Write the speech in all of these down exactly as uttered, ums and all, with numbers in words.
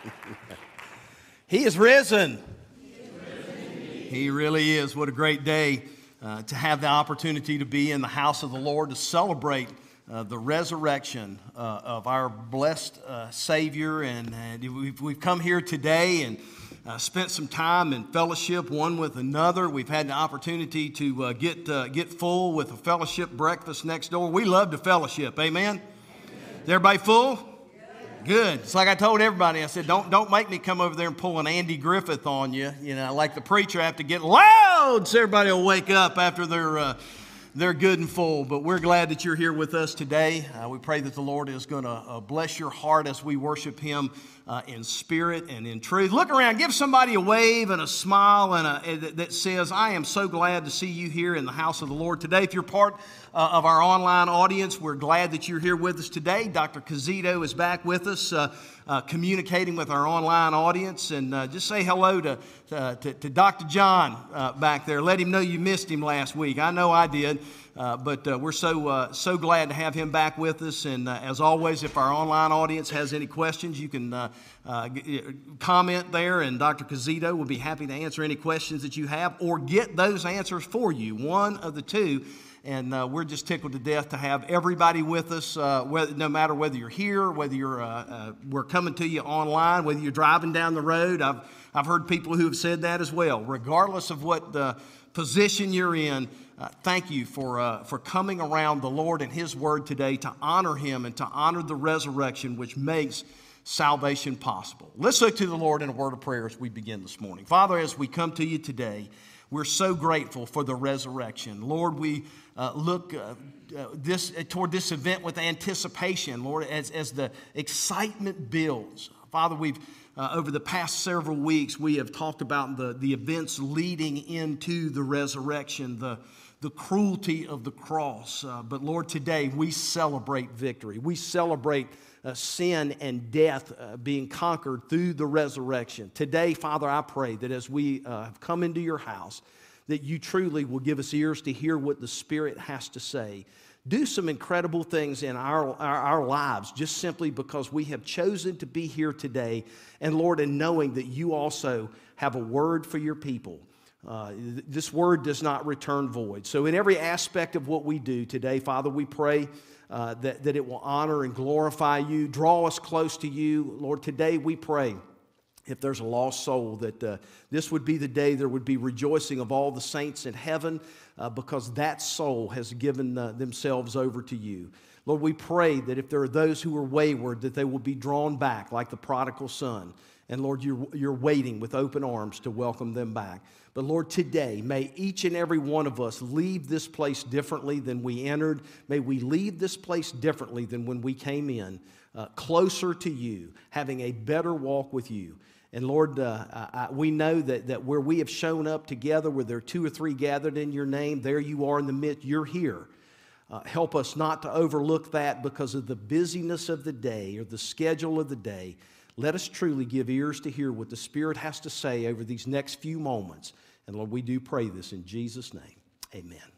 He is risen. He is risen. He really is. What a great day uh, to have the opportunity to be in the house of the Lord to celebrate uh, the resurrection uh, of our blessed uh, Savior. And, and we've, we've come here today and uh, spent some time in fellowship one with another. We've had the opportunity to uh, get uh, get full with a fellowship breakfast next door. We love to fellowship. Amen? Amen. Is everybody full? Good. It's like I told everybody, I said, don't don't make me come over there and pull an Andy Griffith on you. You know, like the preacher, I have to get loud so everybody will wake up after they're, uh, they're good and full. But we're glad that you're here with us today. Uh, we pray that the Lord is going to uh, bless your heart as we worship Him uh, in spirit and in truth. Look around. Give somebody a wave and a smile and a, that says, I am so glad to see you here in the house of the Lord today. If you're part Uh, of our online audience, we're glad that you're here with us today. Doctor Cazito is back with us, uh, uh, communicating with our online audience. And uh, just say hello to, uh, to, to Doctor John uh, back there. Let him know you missed him last week. I know I did. Uh, but uh, we're so uh, so glad to have him back with us. And uh, as always, if our online audience has any questions, you can uh, uh, comment there, and Doctor Cazito will be happy to answer any questions that you have or get those answers for you, one of the two. And uh, we're just tickled to death to have everybody with us, uh, whether, no matter whether you're here, whether you're uh, uh, we're coming to you online, whether you're driving down the road. I've I've heard people who have said that as well. Regardless of what uh, position you're in, uh, thank you for uh, for coming around the Lord and His Word today to honor Him and to honor the resurrection, which makes salvation possible. Let's look to the Lord in a word of prayer as we begin this morning. Father, as we come to you today, we're so grateful for the resurrection. Lord, we uh, look uh, uh, this uh, toward this event with anticipation, Lord, as, as the excitement builds. Father, we've uh, over the past several weeks, we have talked about the, the events leading into the resurrection, the, the cruelty of the cross. Uh, but Lord, today we celebrate victory. We celebrate Uh, sin and death uh, being conquered through the resurrection. Today, Father, I pray that as we uh, have come into your house, that you truly will give us ears to hear what the Spirit has to say. Do some incredible things in our, our, our lives just simply because we have chosen to be here today. And Lord, in knowing that you also have a word for your people. Uh, this word does not return void. So in every aspect of what we do today, Father, we pray uh, that, that it will honor and glorify you, draw us close to you. Lord, today we pray if there's a lost soul that uh, this would be the day there would be rejoicing of all the saints in heaven uh, because that soul has given uh, themselves over to you. Lord, we pray that if there are those who are wayward, that they will be drawn back like the prodigal son. And Lord, you're, you're waiting with open arms to welcome them back. But Lord, today, may each and every one of us leave this place differently than we entered. May we leave this place differently than when we came in, uh, closer to you, having a better walk with you. And Lord, uh, I, we know that, that where we have shown up together, where there are two or three gathered in your name, there you are in the midst, you're here. Uh, help us not to overlook that because of the busyness of the day or the schedule of the day. Let us truly give ears to hear what the Spirit has to say over these next few moments. And Lord, we do pray this in Jesus' name. Amen.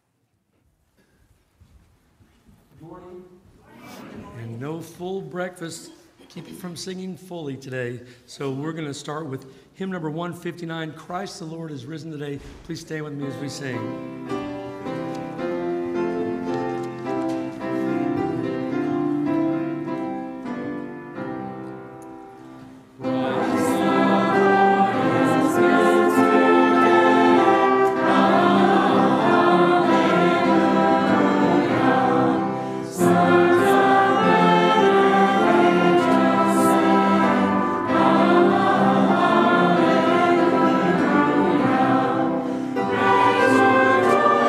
Good morning. And no full breakfast. Keep you from singing fully today. So we're going to start with hymn number one fifty-nine, Christ the Lord is risen today. Please stay with me as we sing. Praise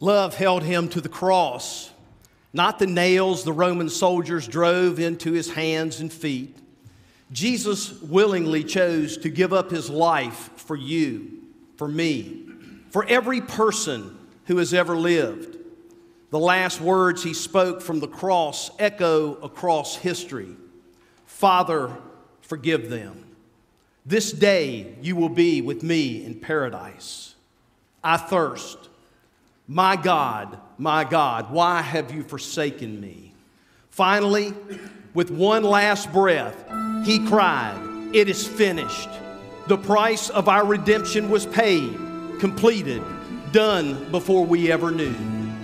Love held him to the cross, not the nails the Roman soldiers drove into his hands and feet. Jesus willingly chose to give up his life for you, for me, for every person who has ever lived. The last words he spoke from the cross echo across history. Father, forgive them. This day you will be with me in paradise. I thirst. My God, my God, why have you forsaken me? Finally, with one last breath, he cried, it is finished. The price of our redemption was paid, completed, done before we ever knew.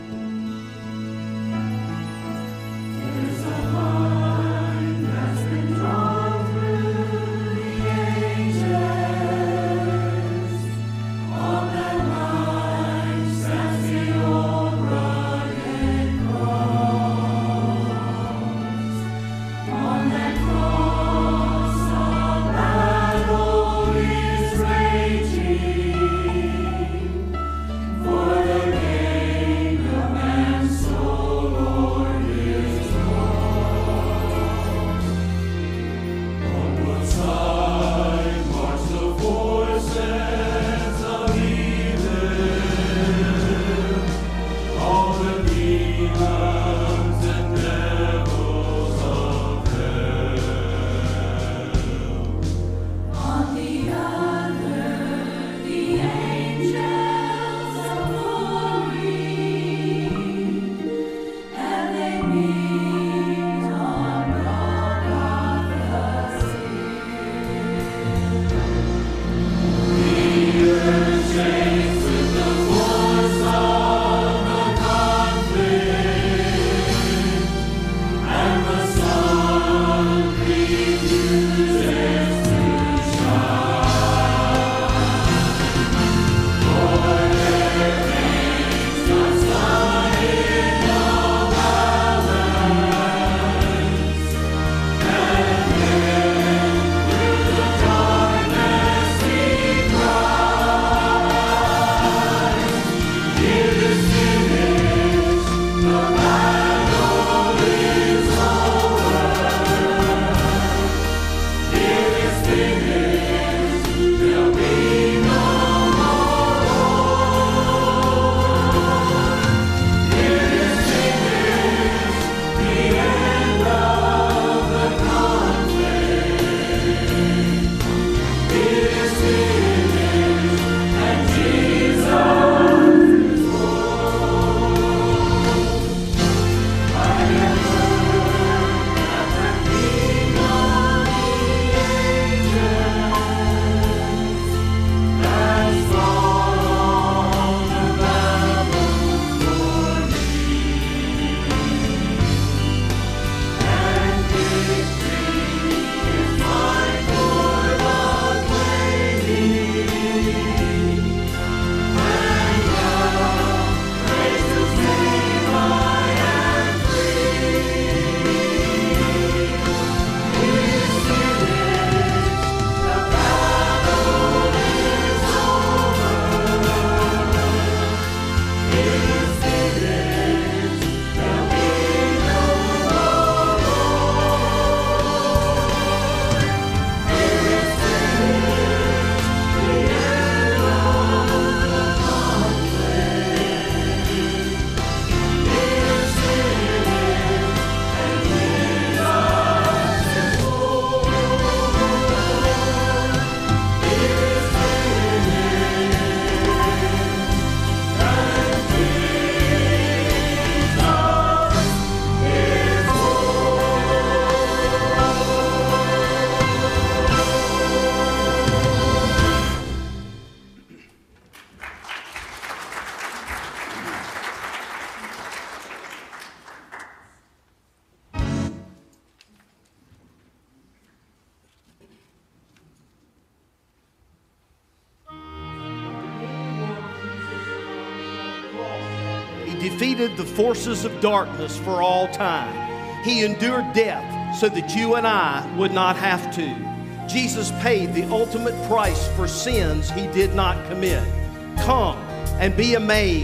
defeated the forces of darkness for all time. He endured death so that you and I would not have to. Jesus paid the ultimate price for sins he did not commit. Come and be amazed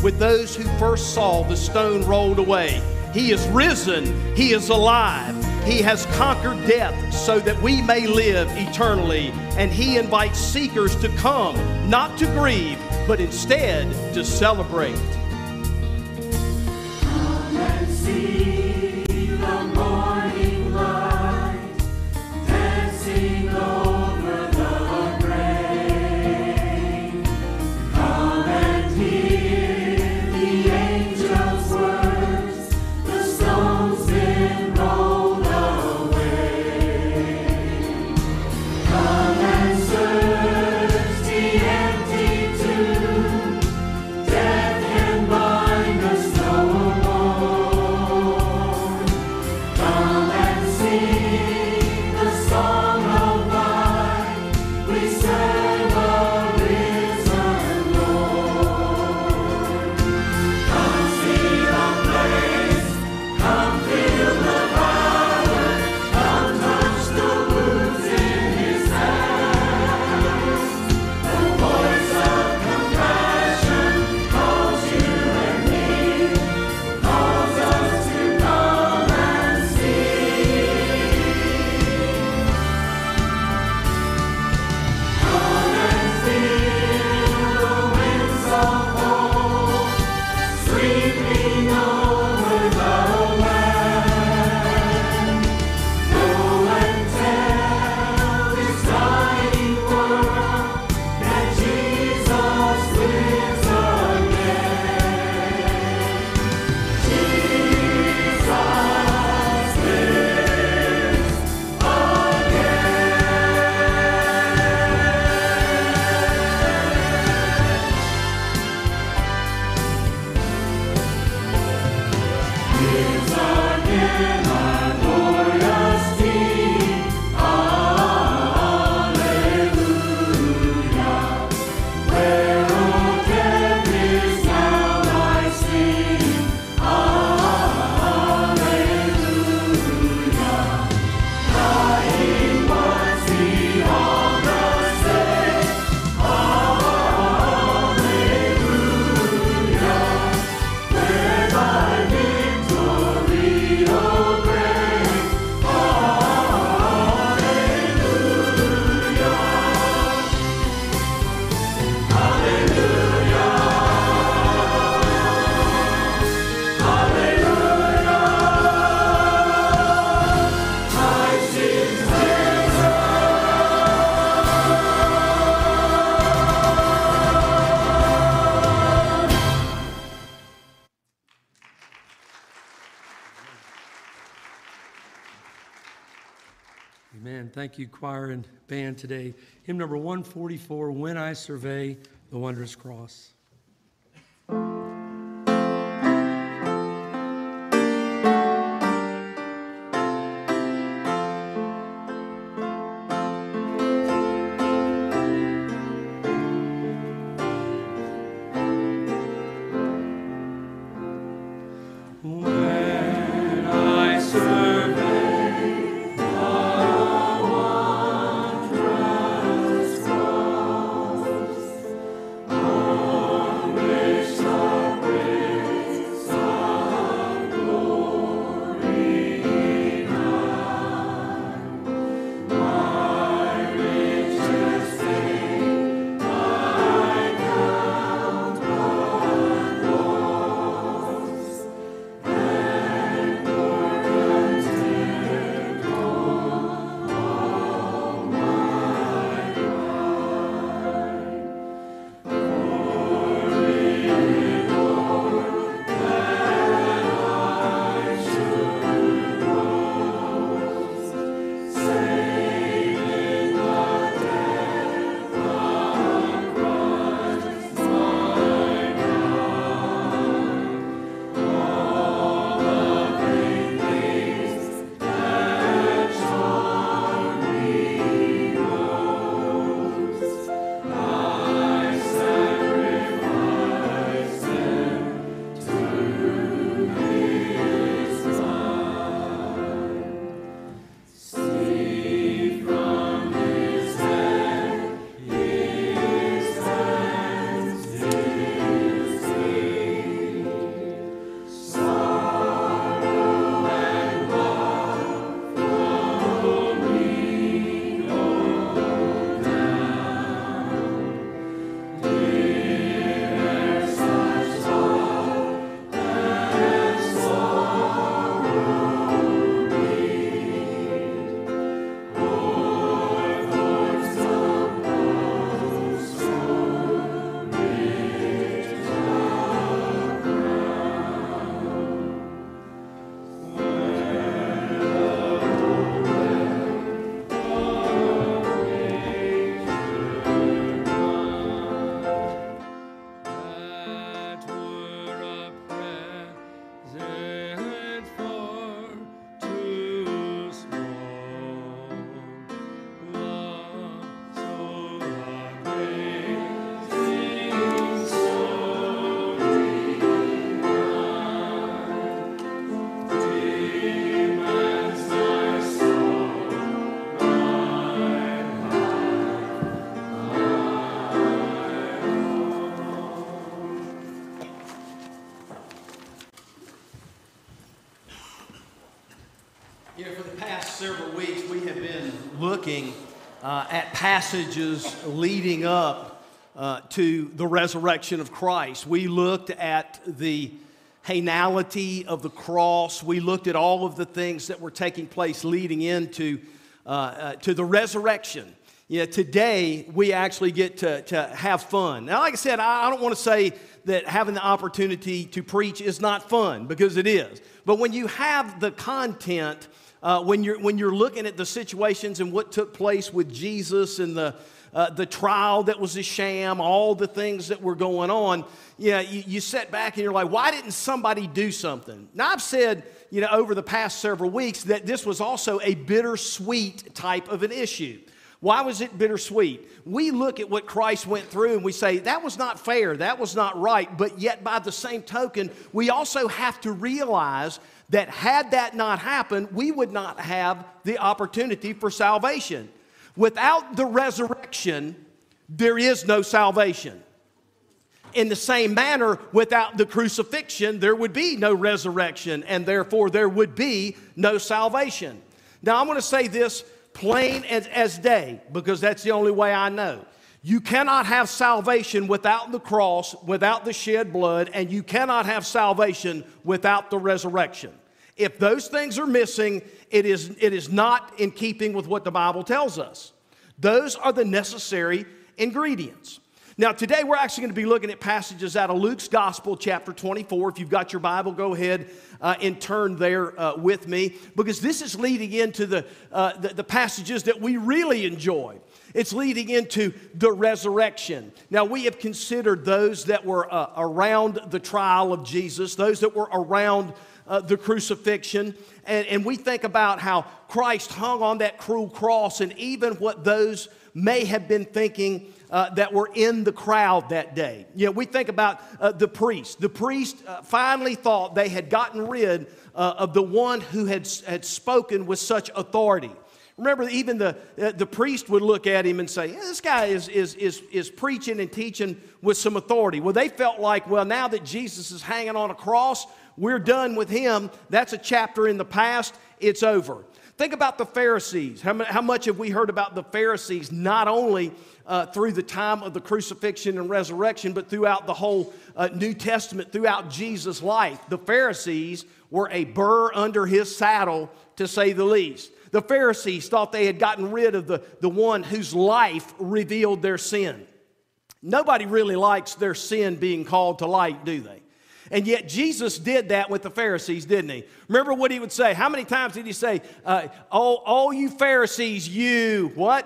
with those who first saw the stone rolled away. He is risen. He is alive. He has conquered death so that we may live eternally. And He invites seekers to come, not to grieve, but instead to celebrate. Come and see the morning light dancing over the grave. Come and hear the angels' words, the stone's been rolled away. Come and search the empty tomb, death can bind us no more. Come and sing the song of life, we serve a risen Lord. Come see the place, come feel the power, come touch the wounds in His hands. The voice of compassion calls you and me, calls us to come and see. Come and feel the winds of hope sweeping over the land. Go and tell this dying world that Jesus lives again. Jesus lives again. Lives again our glorious King. Hallelujah. Where, O death, is now thy sting? Hallelujah. Dying once beyond the stage. Hallelujah. Where thy victory, O great. Hallelujah. Hallelujah. Christ is risen. Amen. Thank you, choir and band today. Hymn number one forty-four, When I Survey the Wondrous Cross. When I survey the wondrous cross, on which the uh, at passages leading up uh, to the resurrection of Christ. We looked at the banality of the cross. We looked at all of the things that were taking place leading into uh, uh, to the resurrection. Yeah, today we actually get to, to have fun. Now, like I said, I, I don't want to say that having the opportunity to preach is not fun, because it is. But when you have the content, uh, when you're when you're looking at the situations and what took place with Jesus and the uh, the trial that was a sham, all the things that were going on, yeah, you, you sit back and you're like, why didn't somebody do something? Now, I've said, you know, over the past several weeks that this was also a bittersweet type of an issue. Why was it bittersweet? We look at what Christ went through and we say, that was not fair, that was not right, but yet by the same token, we also have to realize that had that not happened, we would not have the opportunity for salvation. Without the resurrection, there is no salvation. In the same manner, without the crucifixion, there would be no resurrection, and therefore there would be no salvation. Now, I'm going to say this plain as, as day, because that's the only way I know. You cannot have salvation without the cross, without the shed blood, and you cannot have salvation without the resurrection. If those things are missing, it is, it is not in keeping with what the Bible tells us. Those are the necessary ingredients. Now, today we're actually going to be looking at passages out of Luke's Gospel, chapter twenty-four. If you've got your Bible, go ahead uh, and turn there uh, with me, because this is leading into the, uh, the, the passages that we really enjoy. It's leading into the resurrection. Now, we have considered those that were uh, around the trial of Jesus, those that were around uh, the crucifixion, and, and we think about how Christ hung on that cruel cross, and even what those may have been thinking Uh, that were in the crowd that day. You know, we think about uh, the priest. The priest uh, finally thought they had gotten rid uh, of the one who had, had spoken with such authority. Remember, even the, uh, the priest would look at him and say, yeah, this guy is, is, is, is preaching and teaching with some authority. Well, they felt like, well, now that Jesus is hanging on a cross, we're done with him. That's a chapter in the past. It's over. Think about the Pharisees. How, how much have we heard about the Pharisees, not only uh, through the time of the crucifixion and resurrection, but throughout the whole uh, New Testament, throughout Jesus' life? The Pharisees were a burr under his saddle, to say the least. The Pharisees thought they had gotten rid of the, the one whose life revealed their sin. Nobody really likes their sin being called to light, do they? And yet Jesus did that with the Pharisees, didn't he? Remember what he would say? How many times did he say, uh, all, all you Pharisees, you, what?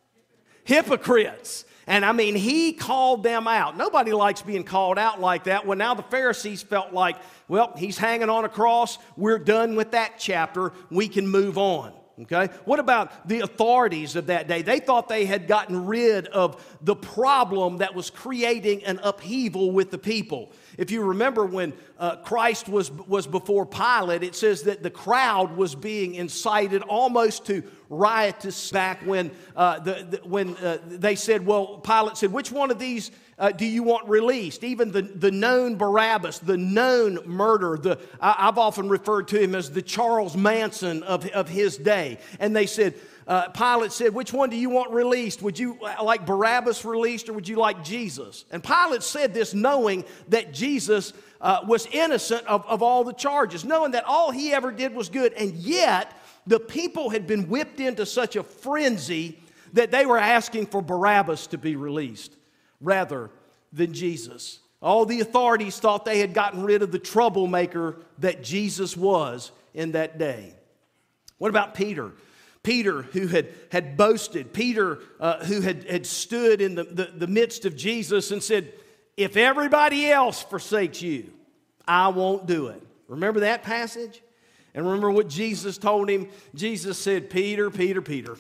Hypocrites. And I mean, he called them out. Nobody likes being called out like that. Well, now the Pharisees felt like, well, he's hanging on a cross. We're done with that chapter. We can move on. Okay? What about the authorities of that day? They thought they had gotten rid of the problem that was creating an upheaval with the people. If you remember when uh, Christ was, was before Pilate, it says that the crowd was being incited almost to riotous back when, uh, the, the, when uh, they said, well, Pilate said, which one of these uh, do you want released? Even the, the known Barabbas, the known murderer, the, I, I've often referred to him as the Charles Manson of, of his day. And they said, Uh, Pilate said, which one do you want released? Would you like Barabbas released, or would you like Jesus? And Pilate said this knowing that Jesus uh, was innocent of, of all the charges, knowing that all he ever did was good. And yet, the people had been whipped into such a frenzy that they were asking for Barabbas to be released rather than Jesus. All the authorities thought they had gotten rid of the troublemaker that Jesus was in that day. What about Peter? Peter, who had, had boasted, Peter, uh, who had, had stood in the, the, the midst of Jesus and said, if everybody else forsakes you, I won't do it. Remember that passage? And remember what Jesus told him? Jesus said, Peter, Peter, Peter,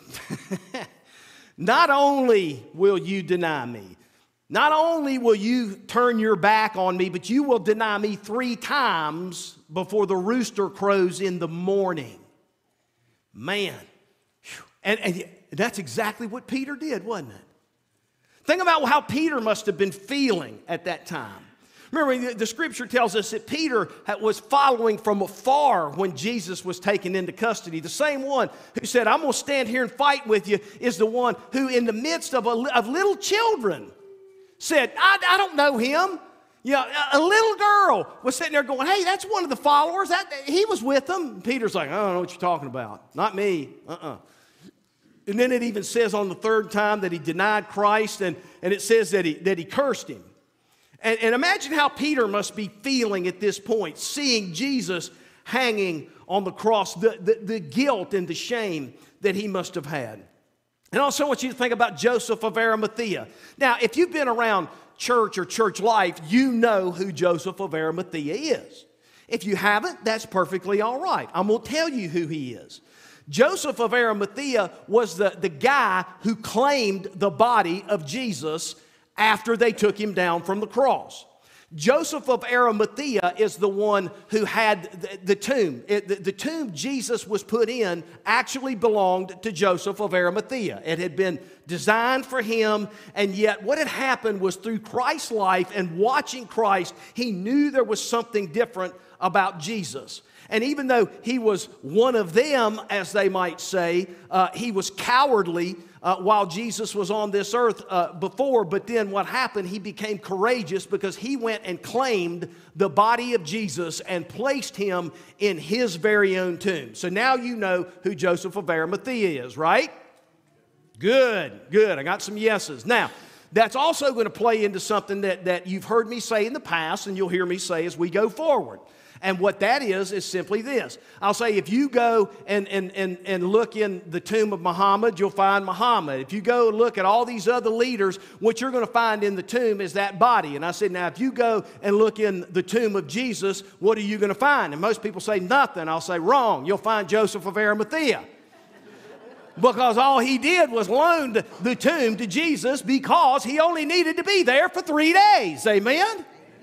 not only will you deny me, not only will you turn your back on me, but you will deny me three times before the rooster crows in the morning. Man. And, and that's exactly what Peter did, wasn't it? Think about how Peter must have been feeling at that time. Remember, the scripture tells us that Peter was following from afar when Jesus was taken into custody. The same one who said, I'm going to stand here and fight with you, is the one who in the midst of, a, of little children said, I, I don't know him. You know, a little girl was sitting there going, hey, that's one of the followers. That, he was with them. And Peter's like, I don't know what you're talking about. Not me. Uh-uh. And then it even says on the third time that he denied Christ, and, and it says that he, that he cursed him. And, and imagine how Peter must be feeling at this point, seeing Jesus hanging on the cross, the, the, the guilt and the shame that he must have had. And also I want you to think about Joseph of Arimathea. Now, if you've been around church or church life, you know who Joseph of Arimathea is. If you haven't, that's perfectly all right. I'm going to tell you who he is. Joseph of Arimathea was the, the guy who claimed the body of Jesus after they took him down from the cross. Joseph of Arimathea is the one who had the, the tomb. It, the, the tomb Jesus was put in actually belonged to Joseph of Arimathea. It had been designed for him, and yet what had happened was through Christ's life and watching Christ, he knew there was something different about Jesus. And even though he was one of them, as they might say, uh, he was cowardly uh, while Jesus was on this earth uh, before. But then what happened, he became courageous because he went and claimed the body of Jesus and placed him in his very own tomb. So now you know who Joseph of Arimathea is, right? Good, good. I got some yeses. Now, that's also going to play into something that, that you've heard me say in the past, and you'll hear me say as we go forward. And what that is, is simply this. I'll say if you go and, and, and, and look in the tomb of Muhammad, you'll find Muhammad. If you go and look at all these other leaders, what you're going to find in the tomb is that body. And I said, now if you go and look in the tomb of Jesus, what are you going to find? And most people say nothing. I'll say wrong. You'll find Joseph of Arimathea. Because all he did was loan the tomb to Jesus because he only needed to be there for three days. Amen?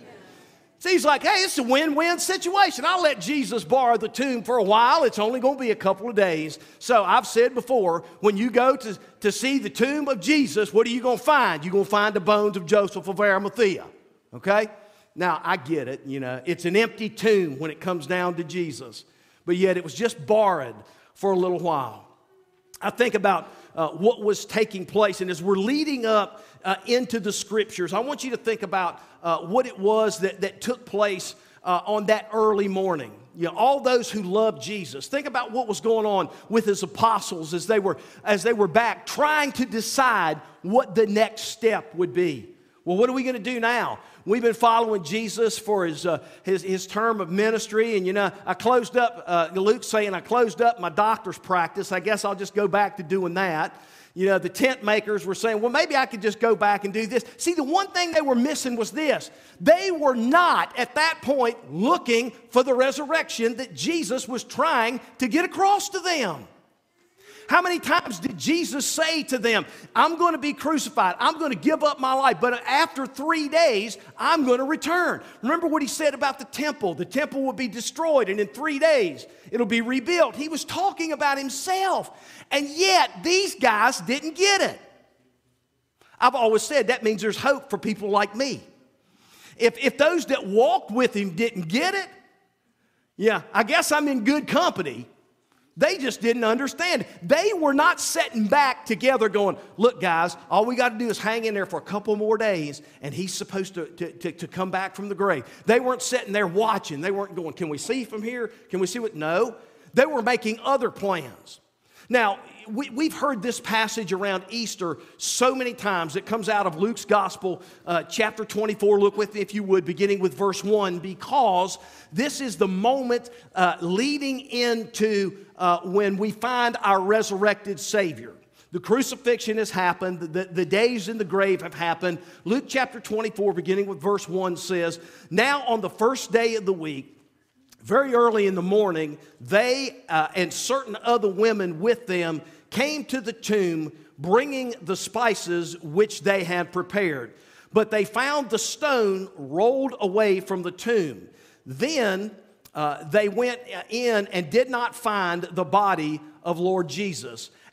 So he's like, hey, it's a win-win situation. I'll let Jesus borrow the tomb for a while. It's only going to be a couple of days. So I've said before, when you go to, to see the tomb of Jesus, what are you going to find? You're going to find the bones of Joseph of Arimathea. Okay? Now, I get it. You know, it's an empty tomb when it comes down to Jesus. But yet it was just borrowed for a little while. I think about uh, what was taking place. And as we're leading up uh, into the Scriptures, I want you to think about uh, what it was that, that took place uh, on that early morning. You know, all those who loved Jesus. Think about what was going on with his apostles as they were, as they were back trying to decide what the next step would be. Well, what are we going to do now? We've been following Jesus for his, uh, his, his term of ministry. And, you know, I closed up, uh, Luke's saying I closed up my doctor's practice. I guess I'll just go back to doing that. You know, the tent makers were saying, well, maybe I could just go back and do this. See, the one thing they were missing was this. They were not, at that point, looking for the resurrection that Jesus was trying to get across to them. How many times did Jesus say to them, I'm going to be crucified, I'm going to give up my life, but after three days, I'm going to return. Remember what he said about the temple. The temple will be destroyed, and in three days, it'll be rebuilt. He was talking about himself, and yet these guys didn't get it. I've always said that means there's hope for people like me. If, if those that walked with him didn't get it, yeah, I guess I'm in good company. They just didn't understand. They were not sitting back together going, look, guys, all we got to do is hang in there for a couple more days, and he's supposed to, to, to, to come back from the grave. They weren't sitting there watching. They weren't going, can we see from here? Can we see what? No. They were making other plans. Now, we, we've heard this passage around Easter so many times. It comes out of Luke's Gospel, uh, chapter twenty-four. Look with me, if you would, beginning with verse one, because this is the moment uh, leading into uh, when we find our resurrected Savior. The crucifixion has happened. The, the days in the grave have happened. Luke chapter twenty-four, beginning with verse one, says, now on the first day of the week, very early in the morning, they uh, and certain other women with them came to the tomb, bringing the spices which they had prepared. But they found the stone rolled away from the tomb. Then uh, they went in and did not find the body of Lord Jesus.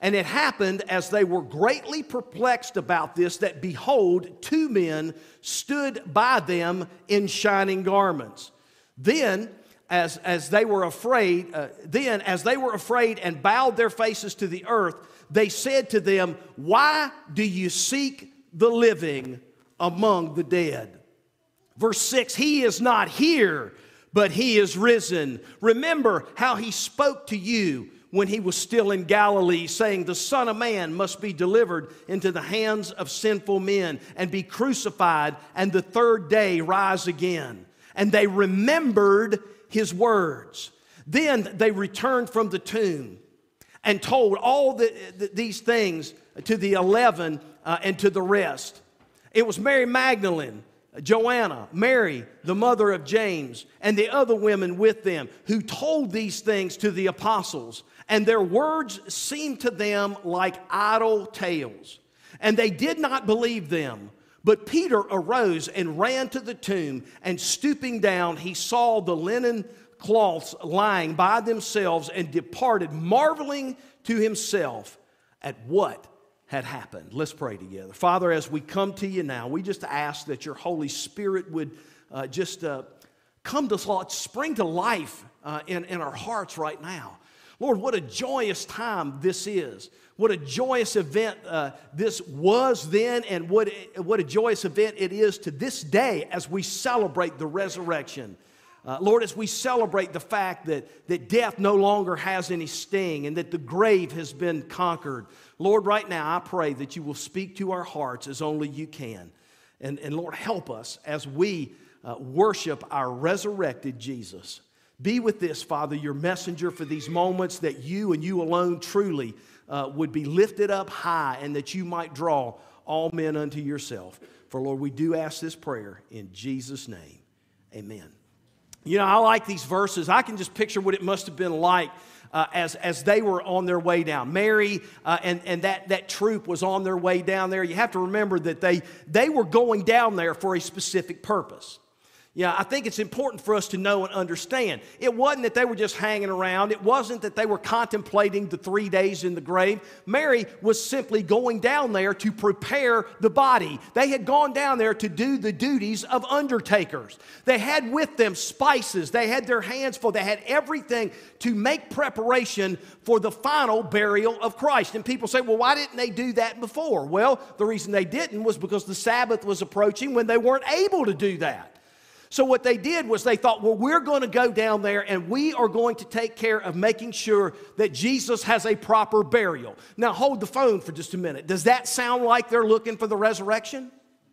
And it happened as they were greatly perplexed about this, that behold, two men stood by them in shining garments. Then, as, as they were afraid, uh, then as they were afraid and bowed their faces to the earth, they said to them, why do you seek the living among the dead? Verse six, he is not here, but he is risen. Remember how he spoke to you when he was still in Galilee, saying, the Son of Man must be delivered into the hands of sinful men and be crucified, and the third day rise again. And they remembered his words. Then they returned from the tomb and told all the, the, these things to the eleven uh, and to the rest. It was Mary Magdalene, Joanna, Mary, the mother of James, and the other women with them, who told these things to the apostles. And their words seemed to them like idle tales, and they did not believe them. But Peter arose and ran to the tomb, and stooping down, he saw the linen cloths lying by themselves, and departed, marveling to himself at what had happened. Let's pray together. Father, as we come to you now, we just ask that your Holy Spirit would uh, just uh, come to life, spring to life uh, in, in our hearts right now. Lord, what a joyous time this is. What a joyous event uh, this was then, and what, what a joyous event it is to this day as we celebrate the resurrection. Uh, Lord, as we celebrate the fact that, that death no longer has any sting and that the grave has been conquered. Lord, right now I pray that you will speak to our hearts as only you can. And, and Lord, help us as we uh, worship our resurrected Jesus. Be with this, Father, your messenger for these moments, that you and you alone truly uh, would be lifted up high, and that you might draw all men unto yourself. For Lord, we do ask this prayer in Jesus' name. Amen. You know, I like these verses. I can just picture what it must have been like uh, as, as they were on their way down. Mary uh, and, and that, that troop was on their way down there. You have to remember that they, they were going down there for a specific purpose. Yeah, I think it's important for us to know and understand. It wasn't that they were just hanging around. It wasn't that they were contemplating the three days in the grave. Mary was simply going down there to prepare the body. They had gone down there to do the duties of undertakers. They had with them spices. They had their hands full. They had everything to make preparation for the final burial of Christ. And people say, well, why didn't they do that before? Well, the reason they didn't was because the Sabbath was approaching when they weren't able to do that. So what they did was they thought, well, we're going to go down there and we are going to take care of making sure that Jesus has a proper burial. Now, hold the phone for just a minute. Does that sound like they're looking for the resurrection?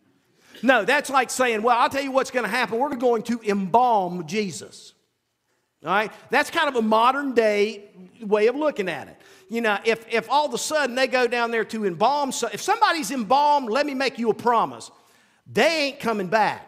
No, that's like saying, well, I'll tell you what's going to happen. We're going to embalm Jesus. All right? That's kind of a modern day way of looking at it. You know, if, if all of a sudden they go down there to embalm, so if somebody's embalmed, let me make you a promise. They ain't coming back.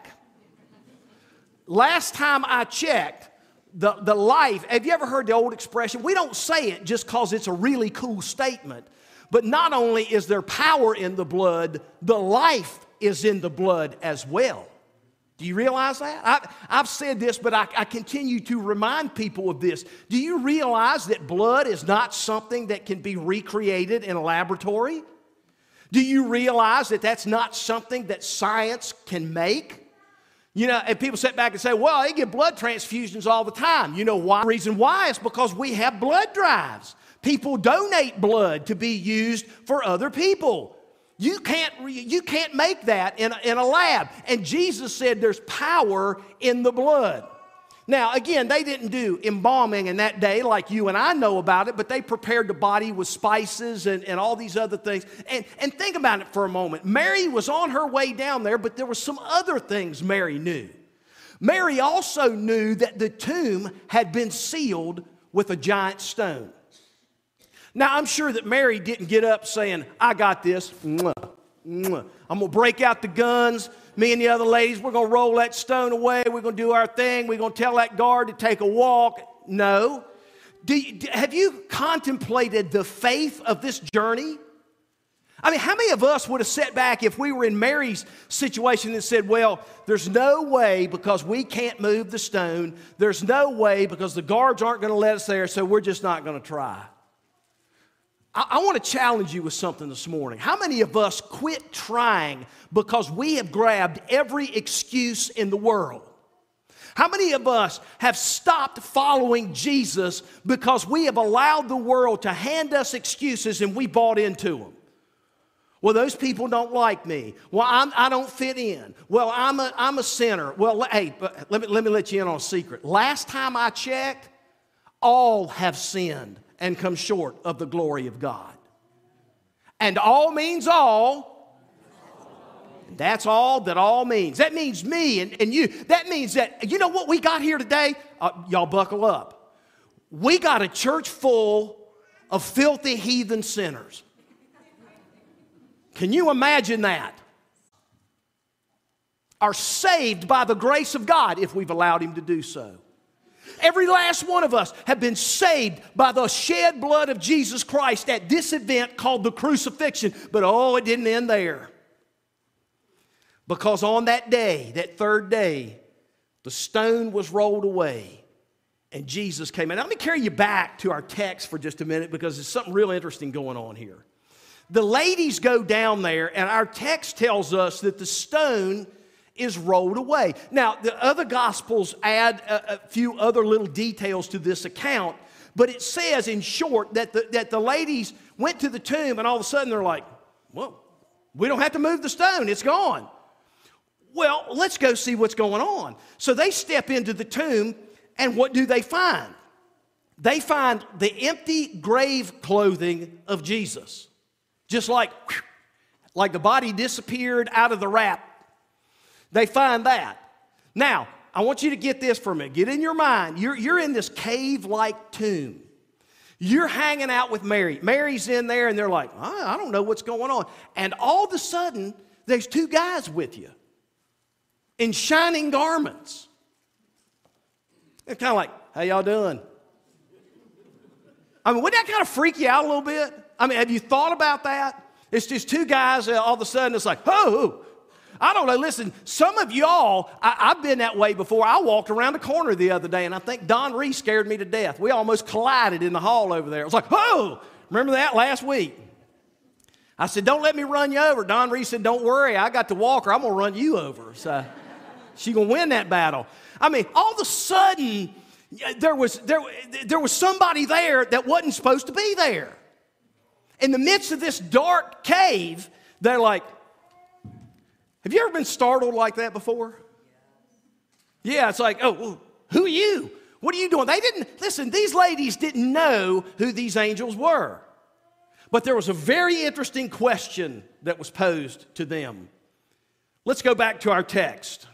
Last time I checked, the, the life, have you ever heard the old expression? We don't say it just because it's a really cool statement. But not only is there power in the blood, the life is in the blood as well. Do you realize that? I, I've said this, but I, I continue to remind people of this. Do you realize that blood is not something that can be recreated in a laboratory? Do you realize that that's not something that science can make? You know, and people sit back and say, well, they get blood transfusions all the time. You know why? The reason why is because we have blood drives. People donate blood to be used for other people. You can't, you can't make that in a, in a lab. And Jesus said there's power in the blood. Now, again, they didn't do embalming in that day like you and I know about it, but they prepared the body with spices and, and all these other things. And, and think about it for a moment. Mary was on her way down there, but there were some other things Mary knew. Mary also knew that the tomb had been sealed with a giant stone. Now, I'm sure that Mary didn't get up saying, I got this. Mwah, mwah. I'm going to break out the guns. Me and the other ladies, we're going to roll that stone away. We're going to do our thing. We're going to tell that guard to take a walk. No. Do you, have you contemplated the faith of this journey? I mean, how many of us would have sat back if we were in Mary's situation and said, well, there's no way because we can't move the stone. There's no way because the guards aren't going to let us there, so we're just not going to try. I, I want to challenge you with something this morning. How many of us quit trying because we have grabbed every excuse in the world? How many of us have stopped following Jesus because we have allowed the world to hand us excuses and we bought into them? Well, those people don't like me. Well, I'm, I don't fit in. Well, I'm a, I'm a sinner. Well, hey, but let me, let me let you in on a secret. Last time I checked, all have sinned and come short of the glory of God. And all means all. That's all that all means. That means me and, and you. That means that, you know what we got here today? Uh, y'all buckle up. We got a church full of filthy heathen sinners. Can you imagine that? Are saved by the grace of God if we've allowed Him to do so. Every last one of us have been saved by the shed blood of Jesus Christ at this event called the crucifixion. But oh, it didn't end there. Because on that day, that third day, the stone was rolled away and Jesus came in. Now, let me carry you back to our text for just a minute because there's something real interesting going on here. The ladies go down there and our text tells us that the stone is rolled away. Now, the other Gospels add a, a few other little details to this account, but it says in short that the, that the ladies went to the tomb and all of a sudden they're like, well, we don't have to move the stone, it's gone. Well, let's go see what's going on. So they step into the tomb, and what do they find? They find the empty grave clothing of Jesus. Just like, like the body disappeared out of the wrap. They find that. Now, I want you to get this for a minute. Get in your mind. You're, you're in this cave-like tomb. You're hanging out with Mary. Mary's in there, and they're like, I, I don't know what's going on. And all of a sudden, there's two guys with you in shining garments. It's kind of like, how y'all doing? I mean, wouldn't that kind of freak you out a little bit? I mean, have you thought about that? It's just two guys, uh, all of a sudden it's like, oh, I don't know. Listen, some of y'all, I, I've been that way before. I walked around the corner the other day, and I think Don Reese scared me to death. We almost collided in the hall over there. It was like, oh, remember that last week? I said, don't let me run you over. Don Reese said, don't worry, I got the walker. I'm going to run you over. So she's going to win that battle. I mean, all of a sudden, there was, there, there was somebody there that wasn't supposed to be there. In the midst of this dark cave, they're like, have you ever been startled like that before? Yeah, it's like, oh, well, who are you? What are you doing? They didn't, listen, these ladies didn't know who these angels were. But there was a very interesting question that was posed to them. Let's go back to our text.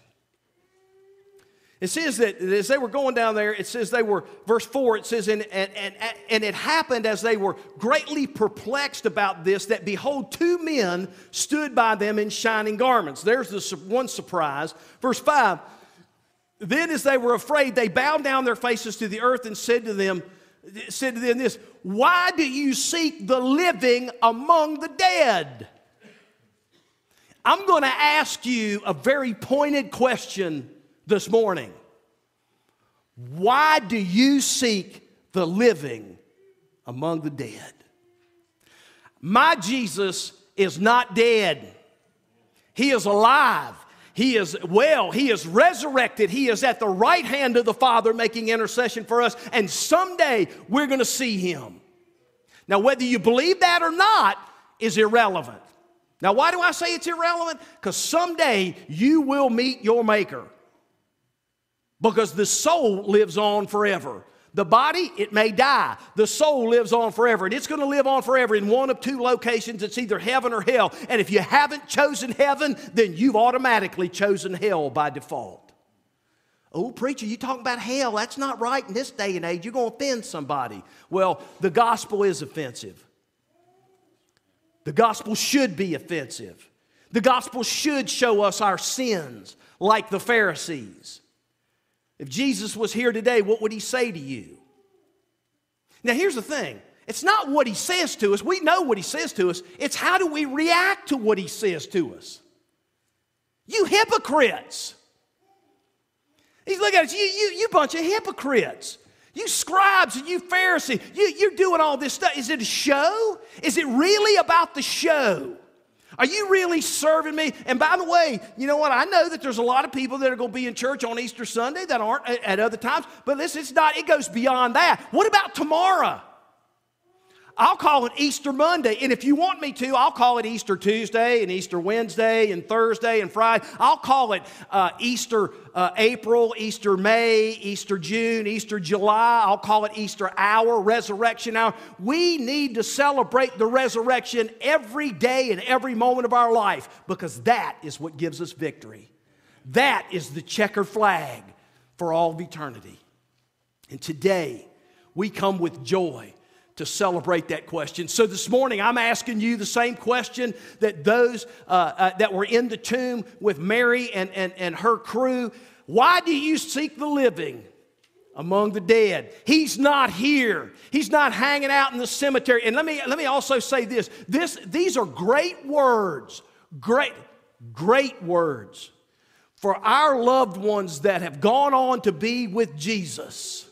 It says that as they were going down there, it says they were, verse four, it says, and, and, and, and it happened as they were greatly perplexed about this, that behold, two men stood by them in shining garments. There's the one surprise. Verse five, then as they were afraid, they bowed down their faces to the earth and said to them, said to them this, why do you seek the living among the dead? I'm going to ask you a very pointed question this morning. Why do you seek the living among the dead? My Jesus is not dead. He is alive. He is well. He is resurrected. He is at the right hand of the Father making intercession for us. And someday we're going to see Him. Now, whether you believe that or not is irrelevant. Now, why do I say it's irrelevant? Because someday you will meet your Maker. Because the soul lives on forever. The body, it may die. The soul lives on forever. And it's going to live on forever in one of two locations. It's either heaven or hell. And if you haven't chosen heaven, then you've automatically chosen hell by default. Oh, preacher, you talking about hell. That's not right in this day and age. You're going to offend somebody. Well, the gospel is offensive. The gospel should be offensive. The gospel should show us our sins like the Pharisees. If Jesus was here today, what would He say to you? Now, here's the thing. It's not what He says to us. We know what He says to us. It's how do we react to what He says to us. You hypocrites. He's looking at us. You, you, you bunch of hypocrites. You You scribes and you Pharisees, you, you're doing all this stuff. Is it a show? Is it really about the show? Are you really serving me? And by the way, you know what? I know that there's a lot of people that are going to be in church on Easter Sunday that aren't at other times. But listen, it's not, it goes beyond that. What about tomorrow? I'll call it Easter Monday. And if you want me to, I'll call it Easter Tuesday and Easter Wednesday and Thursday and Friday. I'll call it uh, Easter uh, April, Easter May, Easter June, Easter July. I'll call it Easter hour, resurrection hour. We need to celebrate the resurrection every day and every moment of our life because that is what gives us victory. That is the checkered flag for all of eternity. And today, we come with joy to celebrate that question. So this morning, I'm asking you the same question that those uh, uh, that were in the tomb with Mary and, and, and her crew. Why do you seek the living among the dead? He's not here. He's not hanging out in the cemetery. And let me, let me also say this. this. These are great words, great, great words for our loved ones that have gone on to be with Jesus.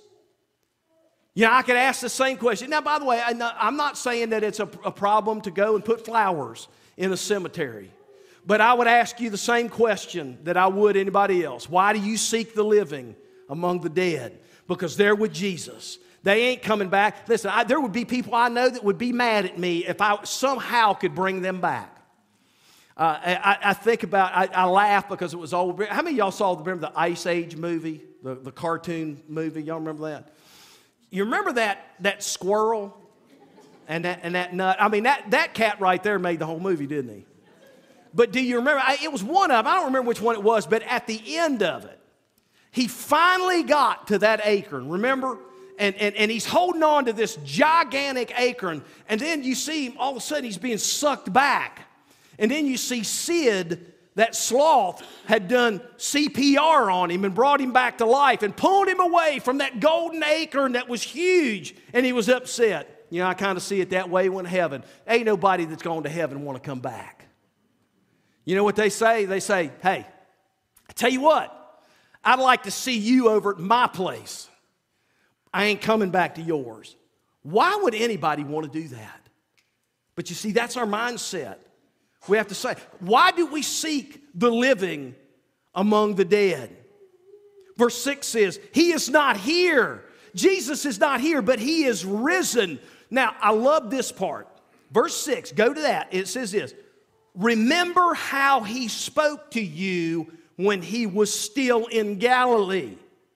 You know, I could ask the same question. Now, by the way, I'm not saying that it's a, a problem to go and put flowers in a cemetery. But I would ask you the same question that I would anybody else. Why do you seek the living among the dead? Because they're with Jesus. They ain't coming back. Listen, I, there would be people I know that would be mad at me if I somehow could bring them back. Uh, I, I think about, I, I laugh because it was old. How many of y'all saw, remember the Ice Age movie, the, the cartoon movie? Y'all remember that? You remember that, that squirrel and that, and that nut? I mean, that, that cat right there made the whole movie, didn't he? But do you remember? I, it was one of them. I don't remember which one it was, but at the end of it, he finally got to that acorn, remember? And, and, and he's holding on to this gigantic acorn. And then you see him, all of a sudden, he's being sucked back. And then you see Sid, that sloth, had done C P R on him and brought him back to life and pulled him away from that golden acorn that was huge. And he was upset. You know, I kind of see it that way when heaven. Ain't nobody that's gone to heaven want to come back. You know what they say? They say, hey, I tell you what, I'd like to see you over at my place. I ain't coming back to yours. Why would anybody want to do that? But you see, that's our mindset. We have to say, why do we seek the living among the dead? Verse six says, he is not here. Jesus is not here, but he is risen. Now, I love this part. Verse six, go to that. It says this, remember how he spoke to you when he was still in Galilee.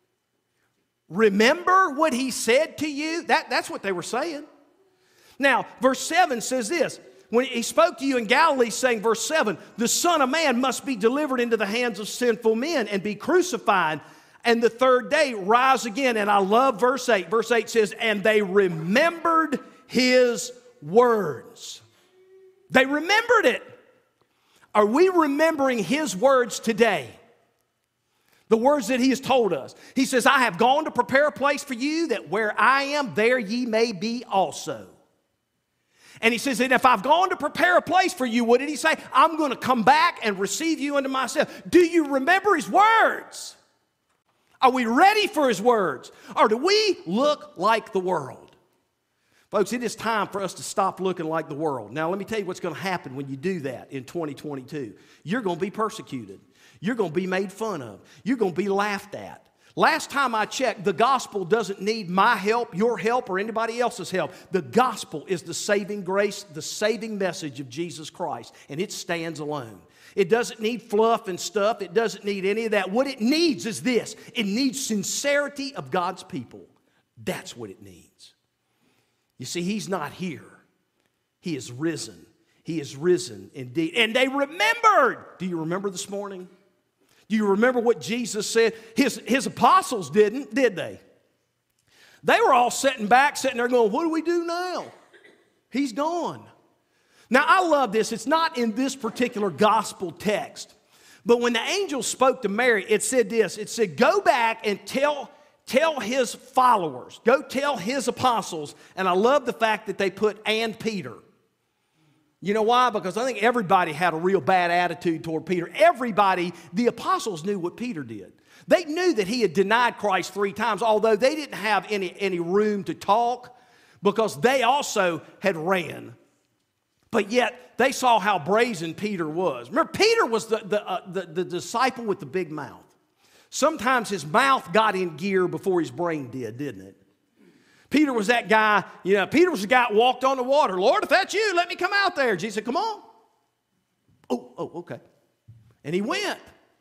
Remember what he said to you? That, that's what they were saying. Now, verse seven says this, when he spoke to you in Galilee, saying, verse seven, the Son of Man must be delivered into the hands of sinful men and be crucified, and the third day rise again. And I love verse eight. Verse eight says, and they remembered his words. They remembered it. Are we remembering his words today? The words that he has told us. He says, I have gone to prepare a place for you, that where I am, there ye may be also. And he says, and if I've gone to prepare a place for you, what did he say? I'm going to come back and receive you unto myself. Do you remember his words? Are we ready for his words? Or do we look like the world? Folks, it is time for us to stop looking like the world. Now, let me tell you what's going to happen when you do that in twenty twenty-two. You're going to be persecuted. You're going to be made fun of. You're going to be laughed at. Last time I checked, the gospel doesn't need my help, your help, or anybody else's help. The gospel is the saving grace, the saving message of Jesus Christ, and it stands alone. It doesn't need fluff and stuff. It doesn't need any of that. What it needs is this. It needs sincerity of God's people. That's what it needs. You see, he's not here. He is risen. He is risen indeed. And they remembered. Do you remember this morning? Do you remember what Jesus said? His, his apostles didn't, did they? They were all sitting back, sitting there going, what do we do now? He's gone. Now, I love this. It's not in this particular gospel text. But when the angel spoke to Mary, it said this. It said, go back and tell, tell his followers. Go tell his apostles. And I love the fact that they put and Peter. You know why? Because I think everybody had a real bad attitude toward Peter. Everybody, the apostles knew what Peter did. They knew that he had denied Christ three times, although they didn't have any, any room to talk because they also had ran. But yet, they saw how brazen Peter was. Remember, Peter was the, the, uh, the, the disciple with the big mouth. Sometimes his mouth got in gear before his brain did, didn't it? Peter was that guy, you know, Peter was the guy that walked on the water. Lord, if that's you, let me come out there. Jesus said, come on. Oh, oh, okay. And he went.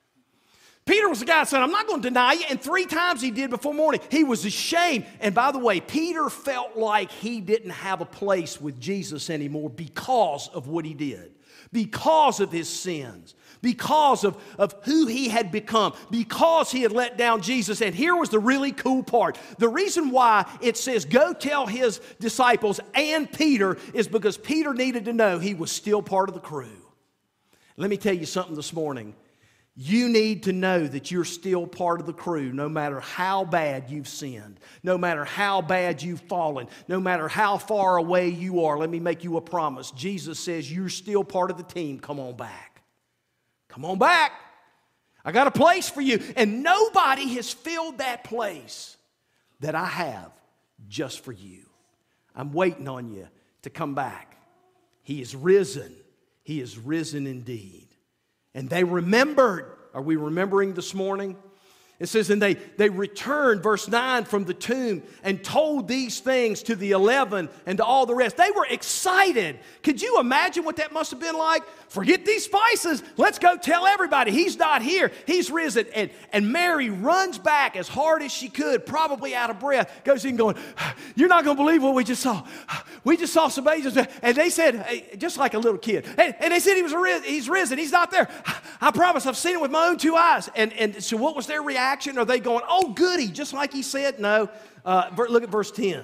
Peter was the guy that said, I'm not going to deny you. And three times he did before morning. He was ashamed. And by the way, Peter felt like he didn't have a place with Jesus anymore because of what he did, because of his sins, because of, of who he had become, because he had let down Jesus. And here was the really cool part. The reason why it says, go tell his disciples and Peter, is because Peter needed to know he was still part of the crew. Let me tell you something this morning. You need to know that you're still part of the crew no matter how bad you've sinned, no matter how bad you've fallen, no matter how far away you are. Let me make you a promise. Jesus says you're still part of the team. Come on back. Come on back. I got a place for you. And nobody has filled that place that I have just for you. I'm waiting on you to come back. He is risen. He is risen indeed. And they remembered. Are we remembering this morning? It says, and they, they returned, verse nine, from the tomb and told these things to the eleven and to all the rest. They were excited. Could you imagine what that must have been like? Forget these spices. Let's go tell everybody he's not here. He's risen. And, and Mary runs back as hard as she could, probably out of breath, goes in going, you're not going to believe what we just saw. We just saw some angels. And they said, hey, just like a little kid, and, and they said he was he's risen. He's not there. I promise I've seen it with my own two eyes. And, and so what was their reaction? Are they going, oh, goody, just like he said? No. Uh, look at verse ten.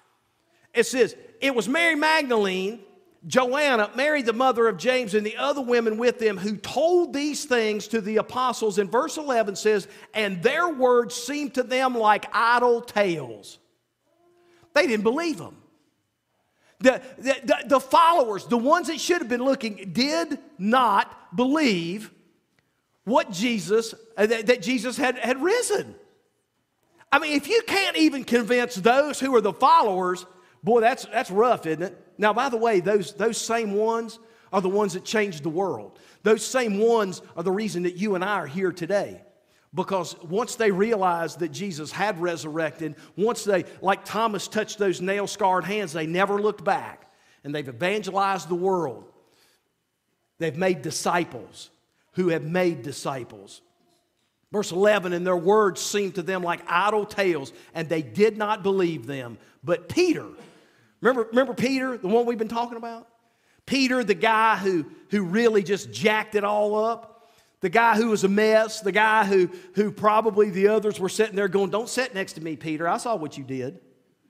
It says, it was Mary Magdalene, Joanna, Mary the mother of James, and the other women with them who told these things to the apostles. And verse eleven says, and their words seemed to them like idle tales. They didn't believe them. The, the, the, the followers, the ones that should have been looking, did not believe what Jesus, uh, that, that Jesus had, had risen. I mean, if you can't even convince those who are the followers, boy, that's, that's rough, isn't it? Now, by the way, those, those same ones are the ones that changed the world. Those same ones are the reason that you and I are here today. Because once they realized that Jesus had resurrected, once they, like Thomas, touched those nail-scarred hands, they never looked back. And they've evangelized the world. They've made disciples who have made disciples. Verse eleven, and their words seemed to them like idle tales, and they did not believe them. But Peter, remember, remember Peter, the one we've been talking about? Peter, the guy who, who really just jacked it all up. The guy who was a mess. The guy who, who probably the others were sitting there going, don't sit next to me, Peter. I saw what you did.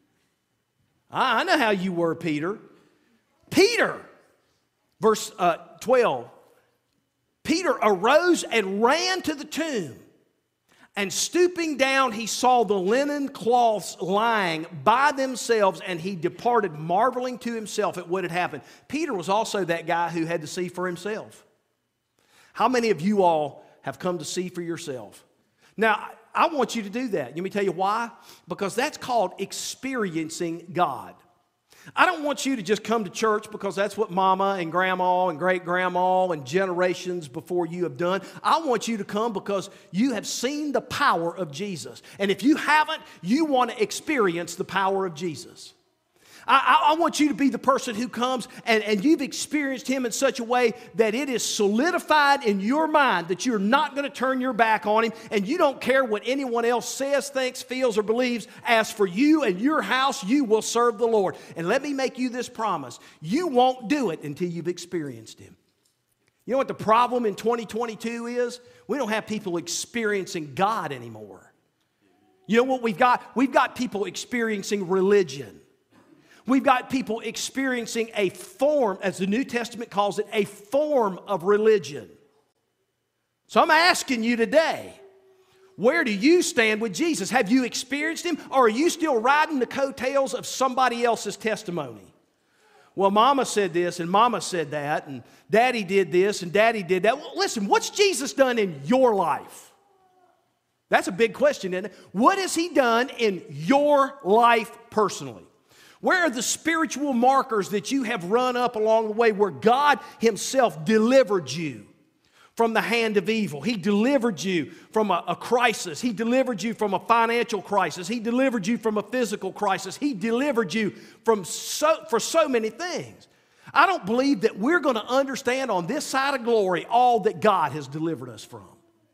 I, I know how you were, Peter. Peter, verse uh, twelve. Peter arose and ran to the tomb. And stooping down, he saw the linen cloths lying by themselves, and he departed, marveling to himself at what had happened. Peter was also that guy who had to see for himself. How many of you all have come to see for yourself? Now, I want you to do that. Let me tell you why. Because that's called experiencing God. I don't want you to just come to church because that's what mama and grandma and great-grandma and generations before you have done. I want you to come because you have seen the power of Jesus. And if you haven't, you want to experience the power of Jesus. I, I want you to be the person who comes and, and you've experienced Him in such a way that it is solidified in your mind that you're not going to turn your back on Him, and you don't care what anyone else says, thinks, feels, or believes. As for you and your house, you will serve the Lord. And let me make you this promise. You won't do it until you've experienced Him. You know what the problem in twenty twenty-two is? We don't have people experiencing God anymore. You know what we've got? We've got people experiencing religion. We've got people experiencing a form, as the New Testament calls it, a form of religion. So I'm asking you today, where do you stand with Jesus? Have you experienced Him, or are you still riding the coattails of somebody else's testimony? well, Mama said this and Mama said that and Daddy did this and Daddy did that. Well, listen, what's Jesus done in your life? That's a big question, isn't it? What has He done in your life personally? Where are the spiritual markers that you have run up along the way where God Himself delivered you from the hand of evil? He delivered you from a, a crisis. He delivered you from a financial crisis. He delivered you from a physical crisis. He delivered you from so, for so many things. I don't believe that we're going to understand on this side of glory all that God has delivered us from.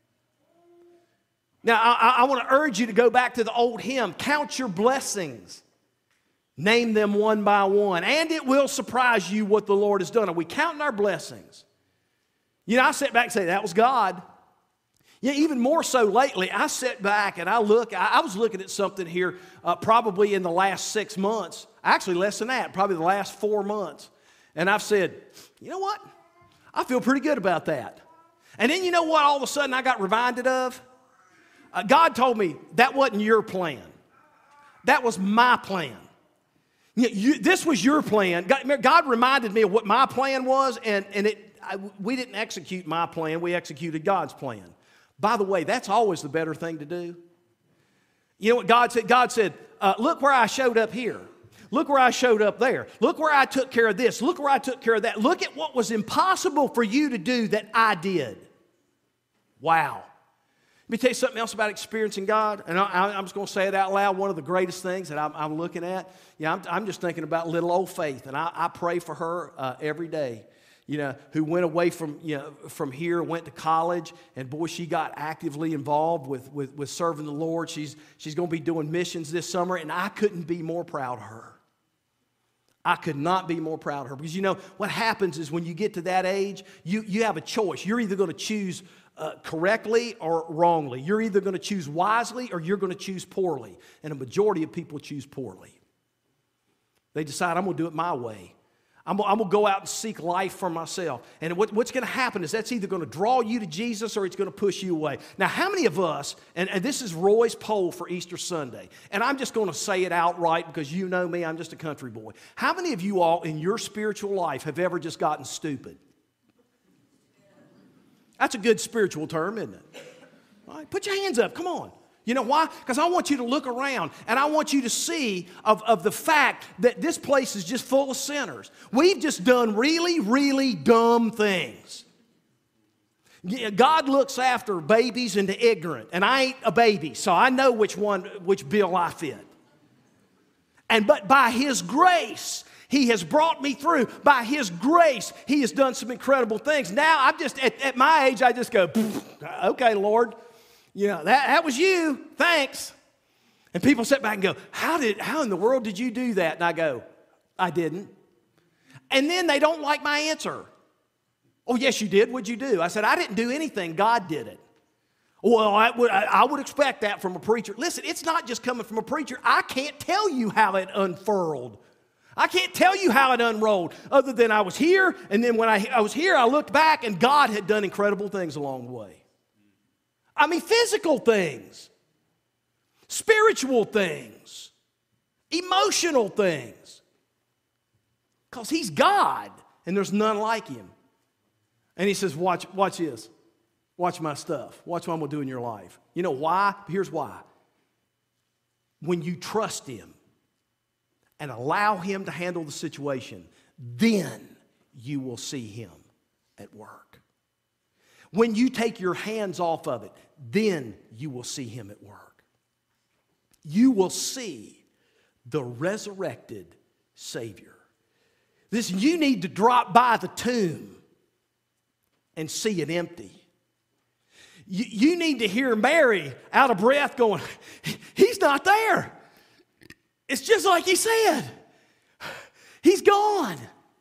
Now, I, I want to urge you to go back to the old hymn, count your blessings. Name them one by one, and it will surprise you what the Lord has done. Are we counting our blessings? You know, I sit back and say, that was God. Yeah, even more so lately, I sit back and I look, I, I was looking at something here uh, probably in the last six months, actually less than that, probably the last four months. And I've said, you know what? I feel pretty good about that. And then you know what all of a sudden I got reminded of? Uh, God told me that wasn't your plan. That was my plan. You, you, this was your plan. God, God reminded me of what my plan was, and, and it, I, we didn't execute my plan. We executed God's plan. By the way, that's always the better thing to do. You know what God said? God said, uh, look where I showed up here. Look where I showed up there. Look where I took care of this. Look where I took care of that. Look at what was impossible for you to do that I did. Wow. Let me tell you something else about experiencing God, and I, I'm just going to say it out loud. One of the greatest things that I'm, I'm looking at, yeah, I'm, I'm just thinking about little old Faith, and I, I pray for her uh, every day. You know, who went away from you know from here, went to college, and boy, she got actively involved with with, with serving the Lord. She's she's going to be doing missions this summer, and I couldn't be more proud of her. I could not be more proud of her because you know what happens is when you get to that age, you you have a choice. You're either going to choose Uh, correctly or wrongly. You're either going to choose wisely or you're going to choose poorly. And a majority of people choose poorly. They decide, I'm going to do it my way. I'm, I'm going to go out and seek life for myself. And what, what's going to happen is that's either going to draw you to Jesus or it's going to push you away. Now, how many of us, and, and this is Roy's poll for Easter Sunday, and I'm just going to say it outright because you know me, I'm just a country boy. How many of you all in your spiritual life have ever just gotten stupid? That's a good spiritual term, isn't it? All right, put your hands up. Come on. You know why? Because I want you to look around and I want you to see of, of the fact that this place is just full of sinners. We've just done really, really dumb things. God looks after babies and the ignorant, and I ain't a baby, so I know which one, which bill I fit. And but by His grace, He has brought me through. By His grace, He has done some incredible things. Now, I'm just, at, at my age, I just go, okay, Lord, you know, that, that was you, thanks. And people sit back and go, how did, how in the world did you do that? And I go, I didn't. And then they don't like my answer. Oh, yes, you did. What'd you do? I said, I didn't do anything. God did it. Well, I would, I would expect that from a preacher. Listen, it's not just coming from a preacher. I can't tell you how it unfurled. I can't tell you how it unrolled other than I was here, and then when I, I was here, I looked back, and God had done incredible things along the way. I mean, physical things, spiritual things, emotional things. Because He's God, and there's none like Him. And He says, watch, watch this. Watch my stuff. Watch what I'm going to do in your life. You know why? Here's why. When you trust Him, and allow Him to handle the situation, then you will see Him at work. When you take your hands off of it, then you will see Him at work. You will see the resurrected Savior. Listen, you need to drop by the tomb and see it empty. You, you need to hear Mary out of breath going, He's not there. It's just like He said. He's gone.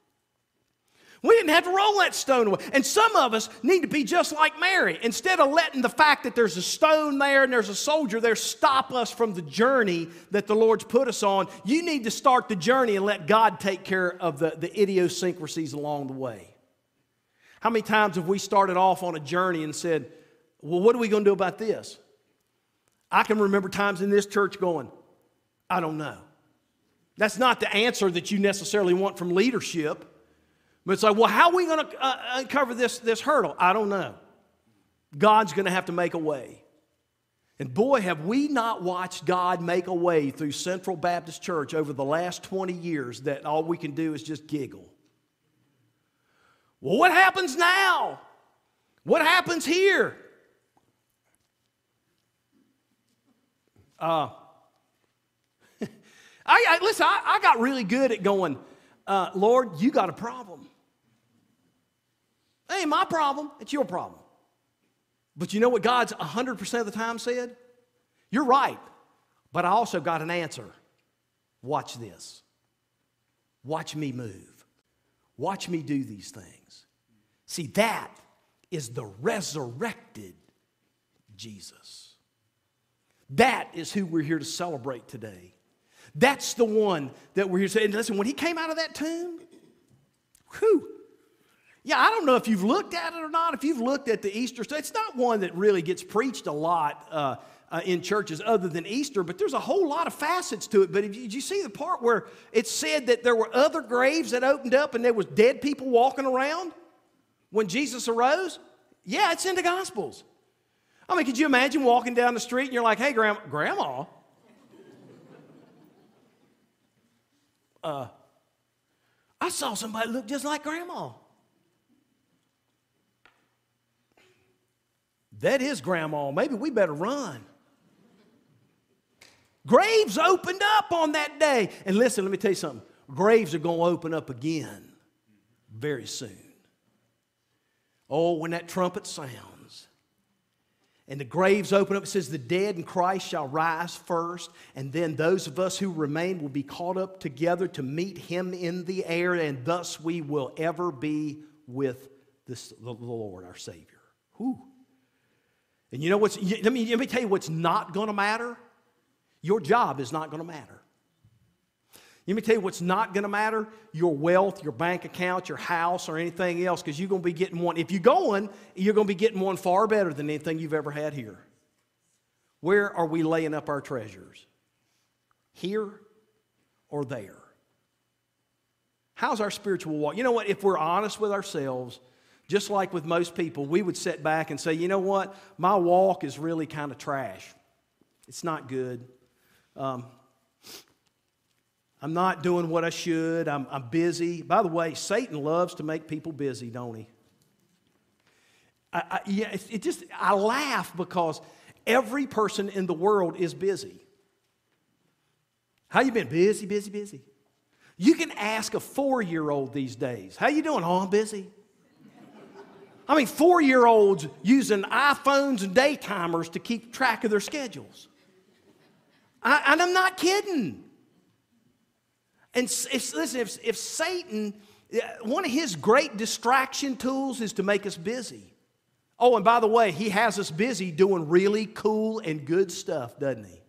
We didn't have to roll that stone away. And some of us need to be just like Mary. Instead of letting the fact that there's a stone there and there's a soldier there stop us from the journey that the Lord's put us on, you need to start the journey and let God take care of the, the idiosyncrasies along the way. How many times have we started off on a journey and said, well, what are we going to do about this? I can remember times in this church going, I don't know. That's not the answer that you necessarily want from leadership. But it's like, well, how are we going to uh, uncover this, this hurdle? I don't know. God's going to have to make a way. And boy, have we not watched God make a way through Central Baptist Church over the last twenty years that all we can do is just giggle. Well, what happens now? What happens here? Uh, I, I listen, I, I got really good at going, uh, Lord, you got a problem. It ain't my problem, it's your problem. But you know what God's one hundred percent of the time said? You're right, but I also got an answer. Watch this. Watch me move. Watch me do these things. See, that is the resurrected Jesus. That is who we're here to celebrate today. That's the one that we're here to say. And listen, when he came out of that tomb, whew. Yeah, I don't know if you've looked at it or not. If you've looked at the Easter story, it's not one that really gets preached a lot uh, uh, in churches other than Easter, but there's a whole lot of facets to it. But if you, did you see the part where it said that there were other graves that opened up and there was dead people walking around when Jesus arose? Yeah, it's in the Gospels. I mean, could you imagine walking down the street and you're like, hey, Grandma, Grandma? Uh, I saw somebody look just like Grandma. That is Grandma. Maybe we better run. Graves opened up on that day. And listen, let me tell you something. Graves are going to open up again very soon. Oh, when that trumpet sounds and the graves open up, it says the dead in Christ shall rise first, and then those of us who remain will be caught up together to meet him in the air, and thus we will ever be with this, the Lord, our Savior. Whew. And you know what's, let me, let me tell you what's not going to matter. Your job is not going to matter. Let me tell you what's not going to matter. Your wealth, your bank account, your house, or anything else, because you're going to be getting one. If you're going, you're going to be getting one far better than anything you've ever had here. Where are we laying up our treasures? Here or there? How's our spiritual walk? You know what? If we're honest with ourselves, just like with most people, we would sit back and say, you know what? My walk is really kind of trash. It's not good. Um, I'm not doing what I should. I'm, I'm busy. By the way, Satan loves to make people busy, don't he? I, I, yeah, it, it just, I laugh because every person in the world is busy. How you been? Busy, busy, busy. You can ask a four-year-old these days, how you doing? Oh, I'm busy. I mean, four-year-olds using iPhones and day timers to keep track of their schedules. I, and I'm not kidding. And if, listen, if, if Satan, one of his great distraction tools is to make us busy. Oh, and by the way, he has us busy doing really cool and good stuff, doesn't he?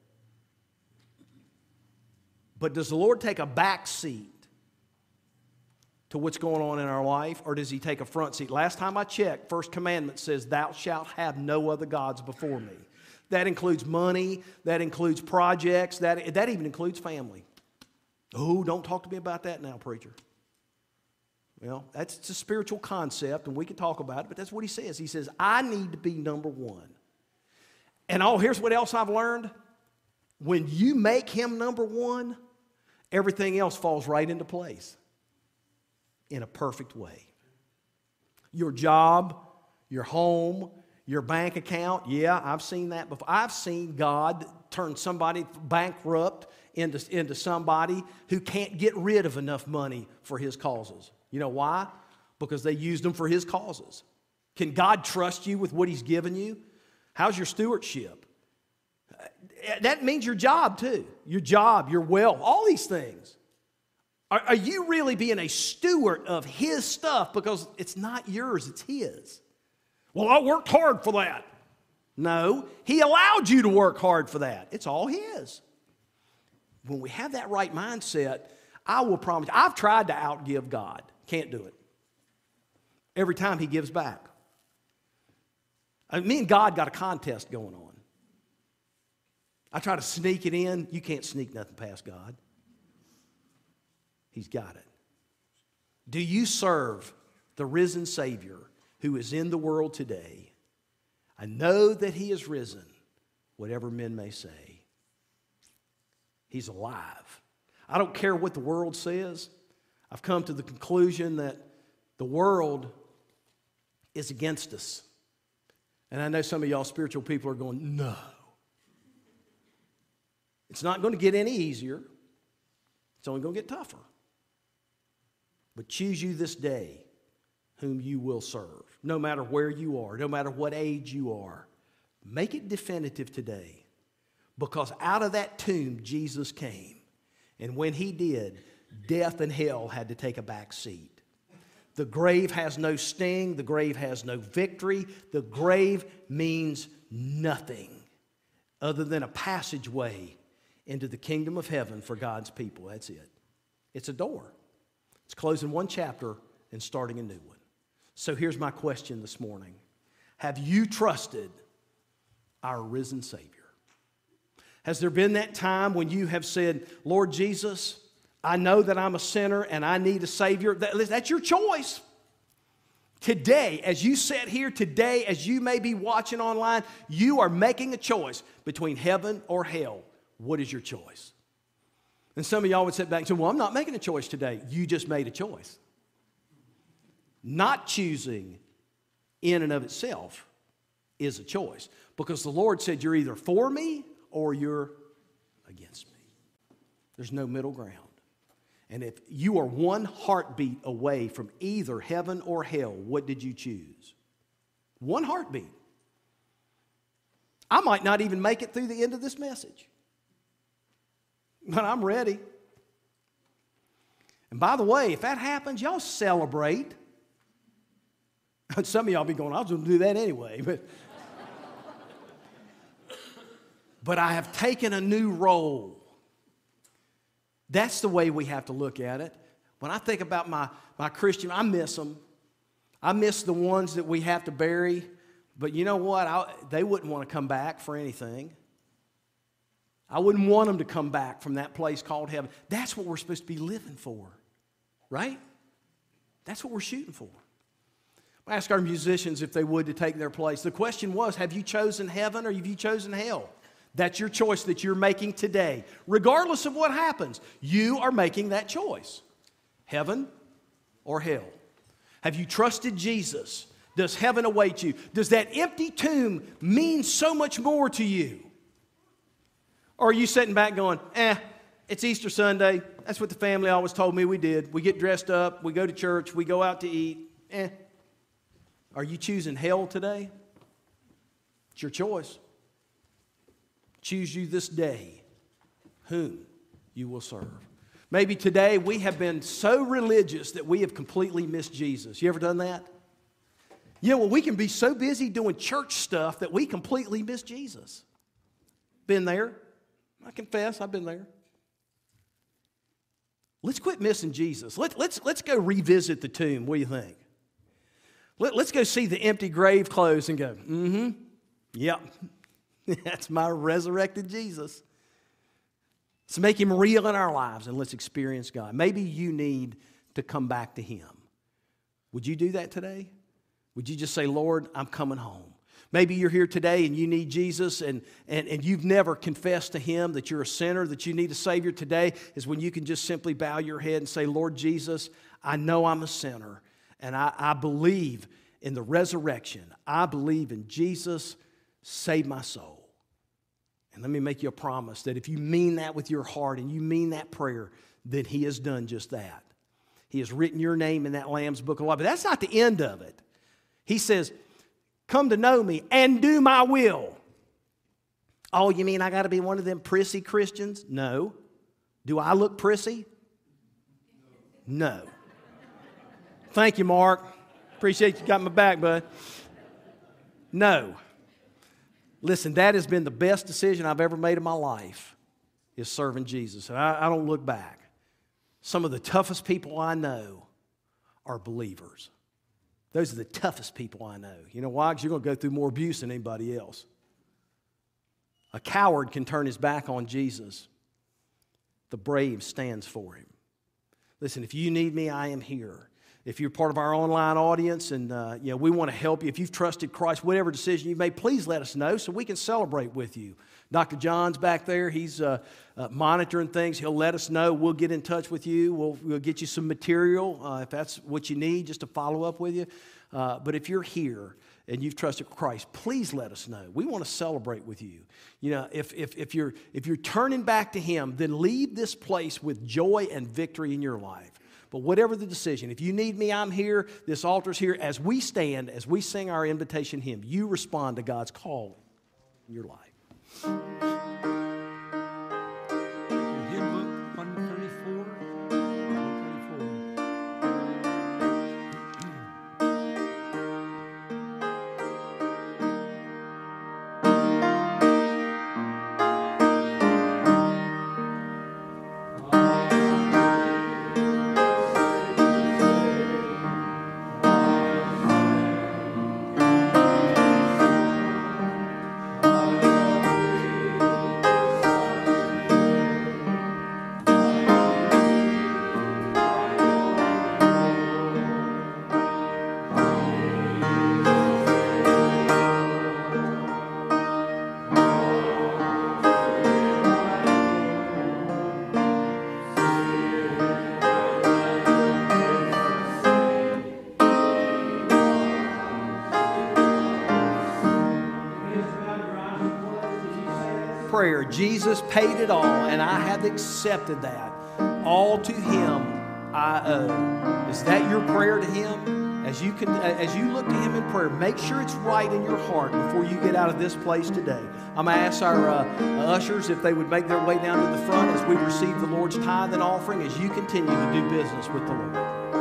But does the Lord take a back seat to what's going on in our life, or does he take a front seat? Last time I checked, first commandment says, thou shalt have no other gods before me. That includes money, that includes projects, that, that even includes family. Oh, don't talk to me about that now, preacher. Well, that's a spiritual concept, and we can talk about it, but that's what he says. He says, I need to be number one. And oh, here's what else I've learned. When you make him number one, everything else falls right into place in a perfect way. Your job, your home, your bank account, yeah, I've seen that before. I've seen God turn somebody bankrupt into, into somebody who can't get rid of enough money for his causes. You know why? Because they used them for his causes. Can God trust you with what he's given you? How's your stewardship? That means your job too. Your job, your wealth, all these things. Are, are you really being a steward of his stuff? Because it's not yours, it's his. Well, I worked hard for that. No, he allowed you to work hard for that. It's all his. When we have that right mindset, I will promise you, I've tried to outgive God. Can't do it. Every time he gives back. I mean, me and God got a contest going on. I try to sneak it in. You can't sneak nothing past God. He's got it. Do you serve the risen Savior who is in the world today? I know that He is risen, whatever men may say. He's alive. I don't care what the world says. I've come to the conclusion that the world is against us. And I know some of y'all spiritual people are going, no. It's not going to get any easier. It's only going to get tougher. But choose you this day whom you will serve, no matter where you are, no matter what age you are. Make it definitive today, because out of that tomb Jesus came. And when He did, death and hell had to take a back seat. The grave has no sting. The grave has no victory. The grave means nothing other than a passageway into the kingdom of heaven for God's people. That's it. It's a door. It's closing one chapter and starting a new one. So here's my question this morning. Have you trusted our risen Savior? Has there been that time when you have said, Lord Jesus, I know that I'm a sinner and I need a Savior? That, that's your choice. Today, as you sit here today, as you may be watching online, you are making a choice between heaven or hell. What is your choice? And some of y'all would sit back and say, well, I'm not making a choice today. You just made a choice. Not choosing in and of itself is a choice, because the Lord said you're either for me or you're against me. There's no middle ground. And if you are one heartbeat away from either heaven or hell, what did you choose? One heartbeat. I might not even make it through the end of this message, but I'm ready. And by the way, if that happens, y'all celebrate. Some of y'all be going, I was going to do that anyway. But, but I have taken a new role. That's the way we have to look at it. When I think about my, my Christian, I miss them. I miss the ones that we have to bury. But you know what? I, they wouldn't want to come back for anything. I wouldn't want them to come back from that place called heaven. That's what we're supposed to be living for, right? That's what we're shooting for. I ask our musicians if they would to take their place. The question was, have you chosen heaven or have you chosen hell? That's your choice that you're making today. Regardless of what happens, you are making that choice. Heaven or hell. Have you trusted Jesus? Does heaven await you? Does that empty tomb mean so much more to you? Or are you sitting back going, eh, it's Easter Sunday. That's what the family always told me we did. We get dressed up, we go to church, we go out to eat. Eh. Are you choosing hell today? It's your choice. Choose you this day whom you will serve. Maybe today we have been so religious that we have completely missed Jesus. You ever done that? You know, well, we can be so busy doing church stuff that we completely miss Jesus. Been there. I confess, I've been there. Let's quit missing Jesus. Let, let's, let's go revisit the tomb. What do you think? Let, let's go see the empty grave clothes and go, mm-hmm, yep, that's my resurrected Jesus. Let's make Him real in our lives and let's experience God. Maybe you need to come back to Him. Would you do that today? Would you just say, Lord, I'm coming home? Maybe you're here today and you need Jesus and, and, and you've never confessed to Him that you're a sinner, that you need a Savior. Today is when you can just simply bow your head and say, Lord Jesus, I know I'm a sinner and I, I believe in the resurrection. I believe in Jesus. Save my soul. And let me make you a promise that if you mean that with your heart and you mean that prayer, then He has done just that. He has written your name in that Lamb's Book of Life. But that's not the end of it. He says, come to know me and do my will. Oh, you mean I got to be one of them prissy Christians? No. Do I look prissy? No. Thank you, Mark. Appreciate you got my back, bud. No. Listen, that has been the best decision I've ever made in my life, is serving Jesus. And I, I don't look back. Some of the toughest people I know are believers. Those are the toughest people I know. You know why? Because you're going to go through more abuse than anybody else. A coward can turn his back on Jesus. The brave stands for Him. Listen, if you need me, I am here. If you're part of our online audience and uh, you know, we want to help you, if you've trusted Christ, whatever decision you've made, please let us know so we can celebrate with you. Doctor John's back there. He's uh, uh, monitoring things. He'll let us know. We'll get in touch with you. We'll, we'll get you some material uh, if that's what you need, just to follow up with you. Uh, but if you're here and you've trusted Christ, please let us know. We want to celebrate with you. You know, if, if, if, you're, if you're turning back to Him, then leave this place with joy and victory in your life. But whatever the decision, if you need me, I'm here. This altar's here. As we stand, as we sing our invitation hymn, you respond to God's call in your life. Hymn book one thirty-four. one Prayer. Jesus paid it all, and I have accepted that. All to Him I owe. Is that your prayer to Him? As you can, as you look to Him in prayer, make sure it's right in your heart before you get out of this place today. I'm going to ask our uh, ushers if they would make their way down to the front as we receive the Lord's tithe and offering as you continue to do business with the Lord.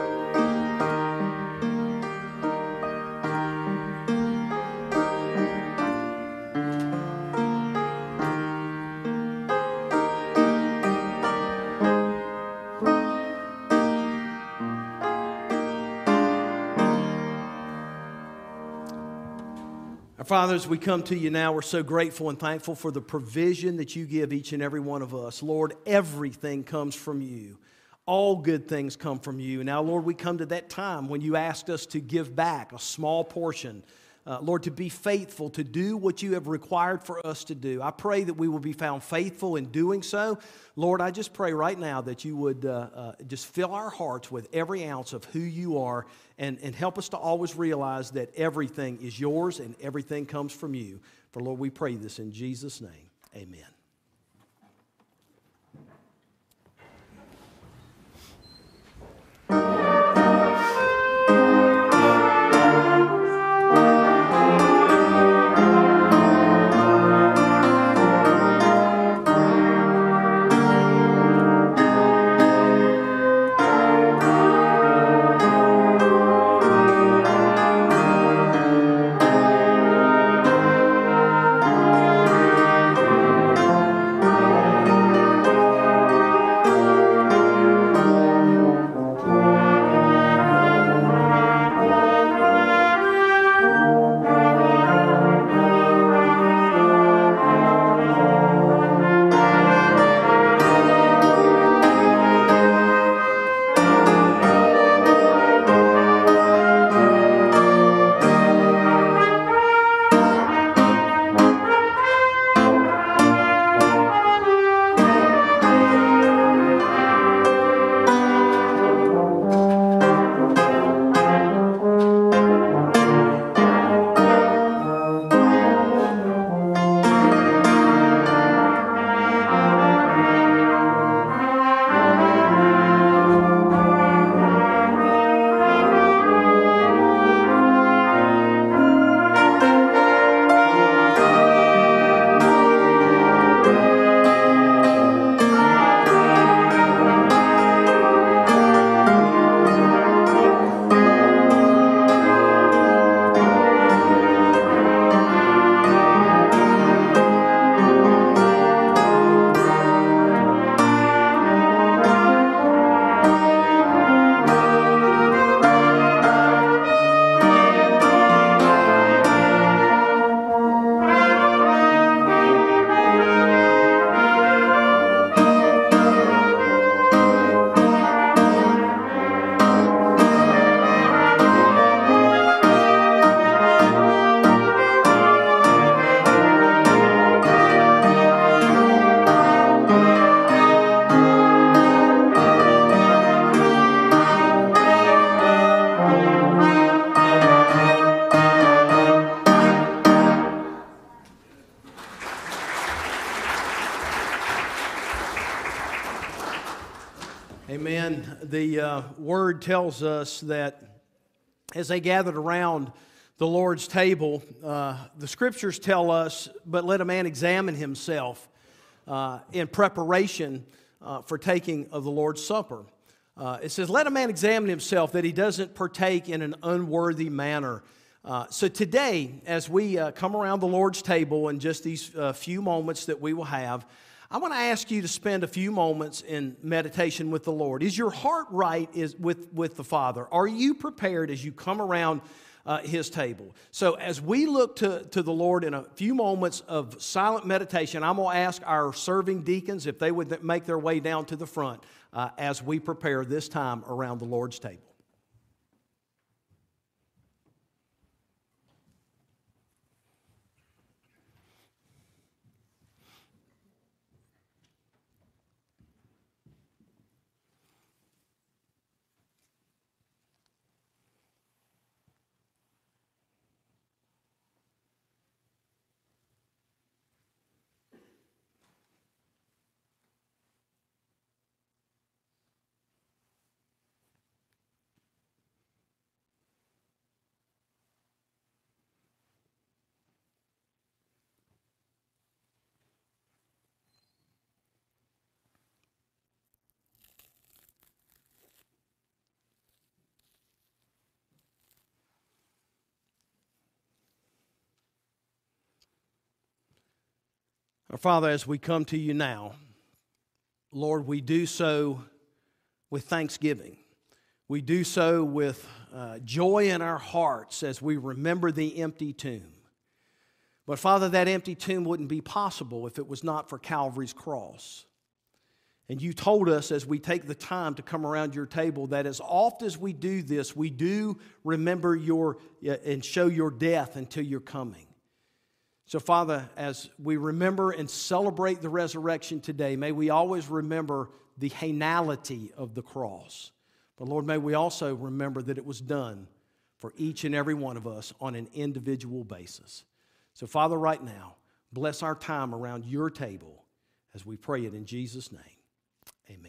Father, as we come to you now, we're so grateful and thankful for the provision that you give each and every one of us. Lord, everything comes from you. All good things come from you. Now, Lord, we come to that time when you asked us to give back a small portion. Uh, Lord, to be faithful, to do what you have required for us to do. I pray that we will be found faithful in doing so. Lord, I just pray right now that you would uh, uh, just fill our hearts with every ounce of who you are and, and help us to always realize that everything is yours and everything comes from you. For Lord, we pray this in Jesus' name. Amen. Amen. The uh, word tells us that as they gathered around the Lord's table, uh, the scriptures tell us, but let a man examine himself uh, in preparation uh, for taking of the Lord's Supper. Uh, it says, let a man examine himself that he doesn't partake in an unworthy manner. Uh, so today, as we uh, come around the Lord's table in just these uh, few moments that we will have, I want to ask you to spend a few moments in meditation with the Lord. Is your heart right is with, with the Father? Are you prepared as you come around uh, His table? So as we look to, to the Lord in a few moments of silent meditation, I'm going to ask our serving deacons if they would make their way down to the front uh, as we prepare this time around the Lord's table. Our Father, as we come to you now, Lord, we do so with thanksgiving. We do so with uh, joy in our hearts as we remember the empty tomb. But Father, that empty tomb wouldn't be possible if it was not for Calvary's cross. And you told us as we take the time to come around your table that as oft as we do this, we do remember your uh, and show your death until your coming. So, Father, as we remember and celebrate the resurrection today, may we always remember the finality of the cross. But, Lord, may we also remember that it was done for each and every one of us on an individual basis. So, Father, right now, bless our time around your table as we pray it in Jesus' name. Amen.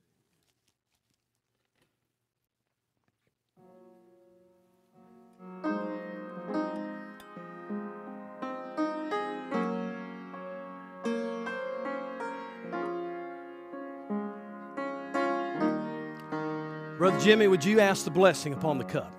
Brother Jimmy, would you ask the blessing upon the cup?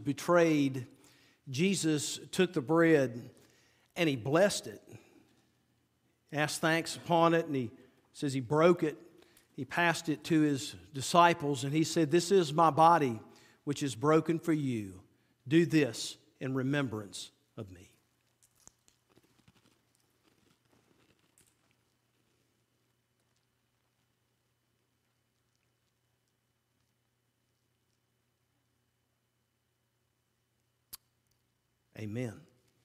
betrayed, Jesus took the bread and he blessed it, asked thanks upon it, and he says he broke it. He passed it to his disciples, and he said, "This is my body, which is broken for you. Do this in remembrance of me." Amen.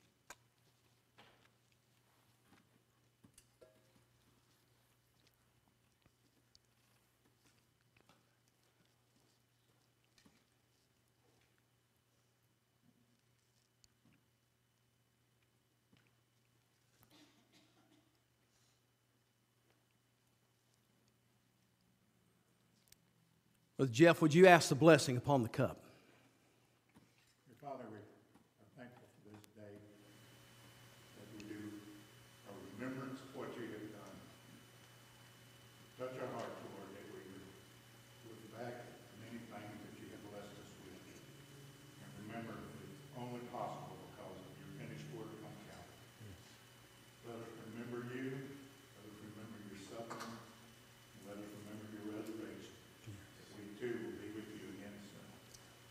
Brother Jeff, would you ask the blessing upon the cup? Dear Father, we are thankful for this day that we do a remembrance of what you have done. Touch our hearts, Lord, that we would look back at many things that you have blessed us with. And remember that it's only possible because of your finished work on Calvary. Let us remember you. Let us remember your suffering. And let us remember your resurrection. That we too will be with you again soon.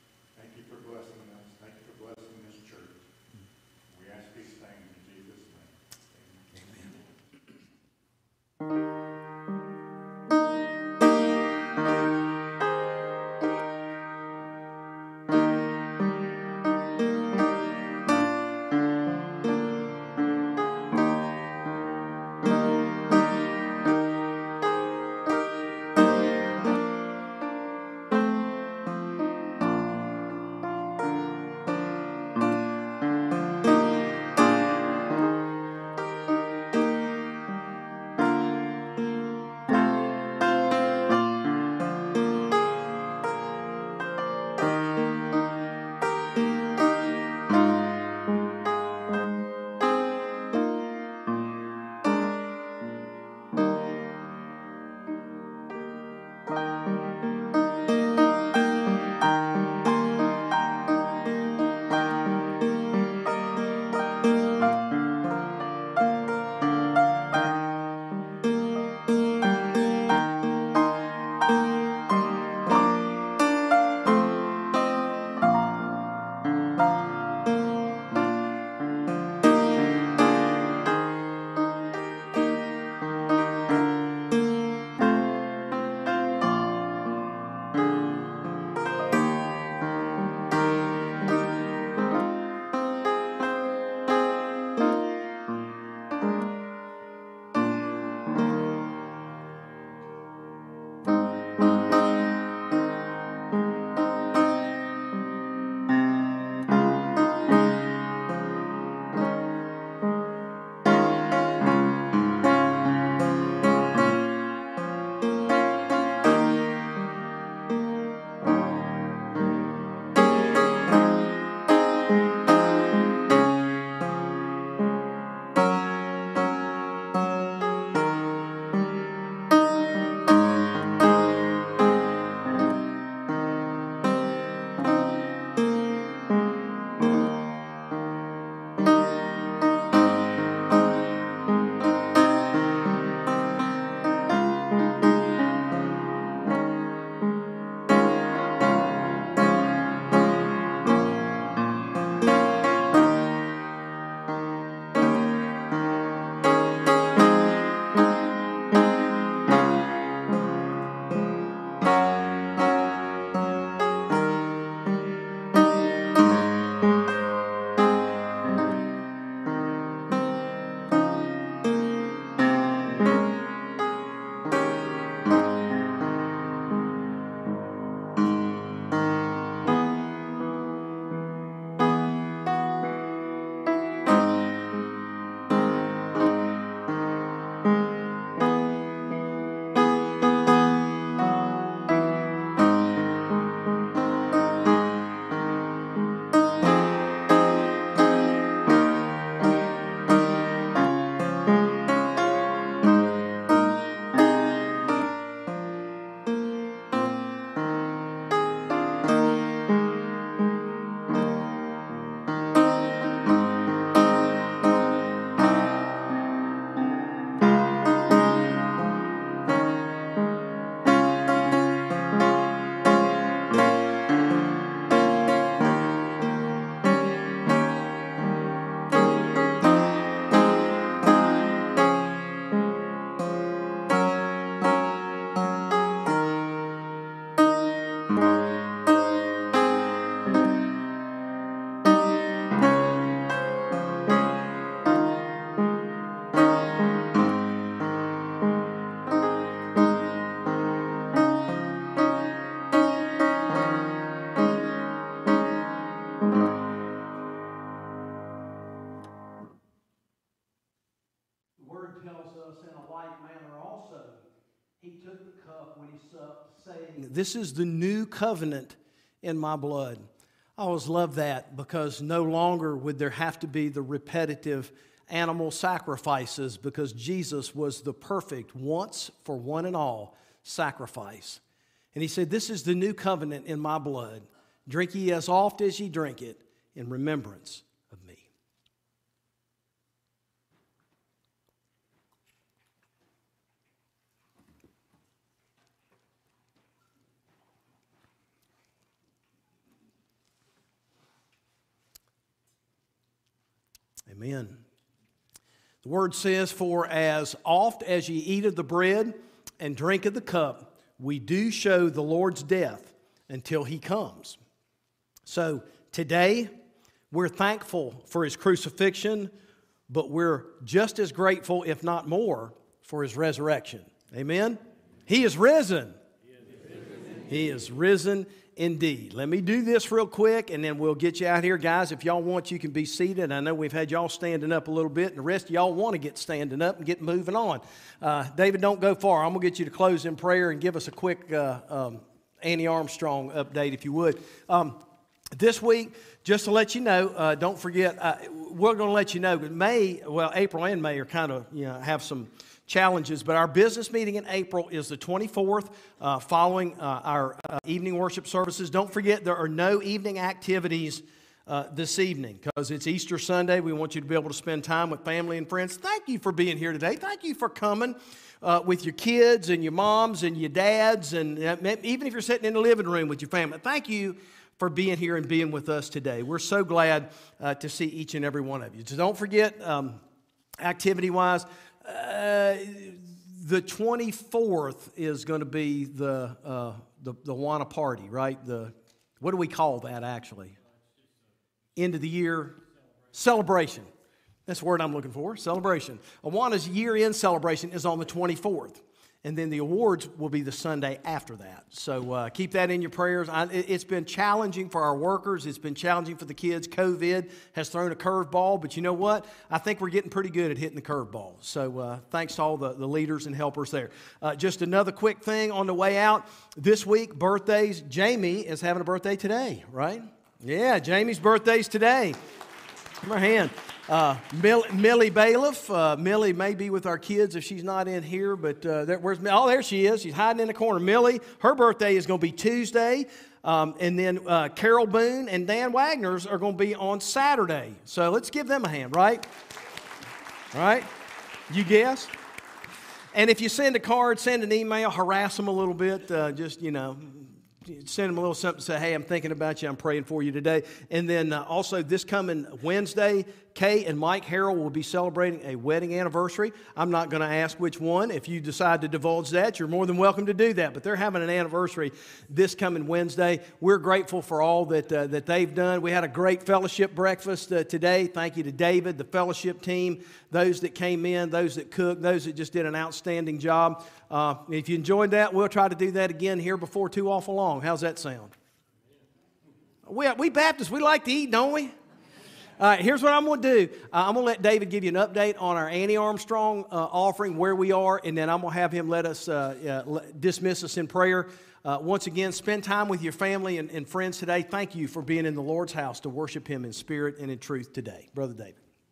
us in a like manner also. He took the cup when he supped, saying, "This is the new covenant in my blood." I always love that because no longer would there have to be the repetitive animal sacrifices because Jesus was the perfect once for one and all sacrifice. And he said, "This is the new covenant in my blood. Drink ye as oft as ye drink it in remembrance of me." Amen. The word says, "For as oft as ye eat of the bread and drink of the cup, we do show the Lord's death until he comes." So today, we're thankful for his crucifixion, but we're just as grateful, if not more, for his resurrection. Amen? He is risen. He is risen indeed. Let me do this real quick, and then we'll get you out here. Guys, if y'all want, you can be seated. I know we've had y'all standing up a little bit, and the rest of y'all want to get standing up and get moving on. Uh, David, don't go far. I'm going to get you to close in prayer and give us a quick uh, um, Annie Armstrong update, if you would. Um, this week, just to let you know, uh, don't forget, uh, we're going to let you know that May, well, April and May are kind of, you know, have some challenges, but our business meeting in April is the twenty-fourth, uh, following uh, our uh, evening worship services. Don't forget, there are no evening activities uh, this evening because it's Easter Sunday. We want you to be able to spend time with family and friends. Thank you for being here today. Thank you for coming uh, with your kids and your moms and your dads, and uh, even if you're sitting in the living room with your family. Thank you for being here and being with us today. We're so glad uh, to see each and every one of you. So don't forget, um, activity-wise, Uh, the twenty-fourth is going to be the, uh, the the Awana party, right? The what do we call that actually? End of the year celebration. That's the word I'm looking for. Celebration. Awana's year-end celebration is on the twenty-fourth, and then the awards will be the Sunday after that. So uh, keep that in your prayers. I, it, it's been challenging for our workers. It's been challenging for the kids. COVID has thrown a curveball, but you know what? I think we're getting pretty good at hitting the curveball. So uh, thanks to all the, the leaders and helpers there. Uh, just another quick thing on the way out. This week, birthdays. Jamie is having a birthday today, right? Yeah, Jamie's birthday's today. Give her a hand. Uh, Mill, Millie Bailiff. Uh, Millie may be with our kids if she's not in here, but uh, there, where's Oh, there she is. She's hiding in the corner. Millie, her birthday is going to be Tuesday. Um, and then uh, Carol Boone and Dan Wagner's are going to be on Saturday. So let's give them a hand, right? Right? You guess? And if you send a card, send an email, harass them a little bit. Uh, just, you know, send them a little something, say, "Hey, I'm thinking about you. I'm praying for you today." And then uh, also this coming Wednesday, Kay and Mike Harrell will be celebrating a wedding anniversary. I'm not going to ask which one. If you decide to divulge that, you're more than welcome to do that. But they're having an anniversary this coming Wednesday. We're grateful for all that uh, that they've done. We had a great fellowship breakfast uh, today. Thank you to David, the fellowship team, those that came in, those that cooked, those that just did an outstanding job. Uh, if you enjoyed that, we'll try to do that again here before too awful long. How's that sound? We, we Baptists, we like to eat, don't we? All right, here's what I'm going to do. Uh, I'm going to let David give you an update on our Annie Armstrong uh, offering, where we are, and then I'm going to have him let us uh, uh, dismiss us in prayer. Uh, once again, spend time with your family and, and friends today. Thank you for being in the Lord's house to worship Him in spirit and in truth today. Brother David.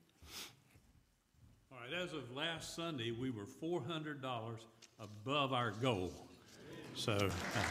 All right, as of last Sunday, we were four hundred dollars above our goal. So, uh,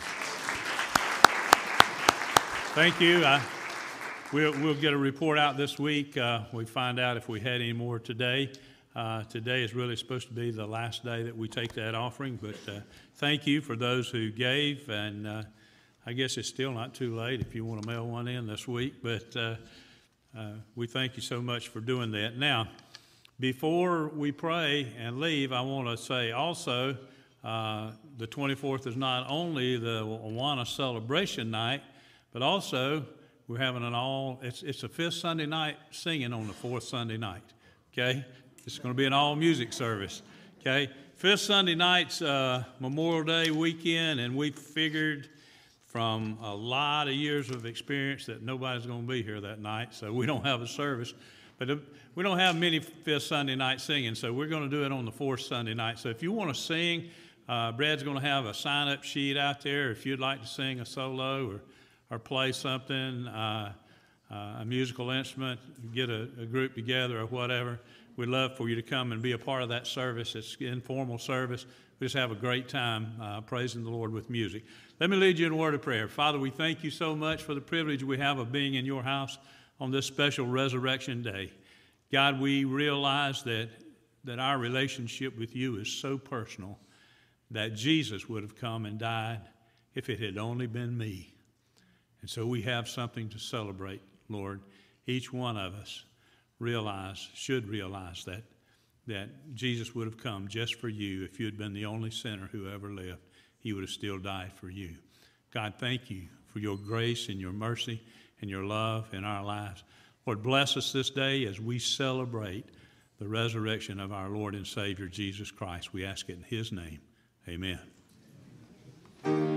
thank you. I, We'll, we'll get a report out this week. Uh, we find out if we had any more today. Uh, today is really supposed to be the last day that we take that offering, but uh, thank you for those who gave, and uh, I guess it's still not too late if you want to mail one in this week, but uh, uh, we thank you so much for doing that. Now, before we pray and leave, I want to say also uh, the twenty-fourth is not only the Awana celebration night, but also we're having an all, it's, it's a fifth Sunday night singing on the fourth Sunday night, okay? It's going to be an all music service, okay? Fifth Sunday night's uh, Memorial Day weekend, and we figured from a lot of years of experience that nobody's going to be here that night, so we don't have a service. But uh, we don't have many fifth Sunday night singing, so we're going to do it on the fourth Sunday night. So if you want to sing, uh, Brad's going to have a sign-up sheet out there. If you'd like to sing a solo or, or play something, uh, uh, a musical instrument, get a, a group together or whatever, we'd love for you to come and be a part of that service. It's an informal service. We just have a great time uh, praising the Lord with music. Let me lead you in a word of prayer. Father, we thank you so much for the privilege we have of being in your house on this special resurrection day. God, we realize that, that our relationship with you is so personal that Jesus would have come and died if it had only been me. And so we have something to celebrate, Lord. Each one of us realize, should realize that, that Jesus would have come just for you. If you had been the only sinner who ever lived, he would have still died for you. God, thank you for your grace and your mercy and your love in our lives. Lord, bless us this day as we celebrate the resurrection of our Lord and Savior, Jesus Christ. We ask it in his name. Amen.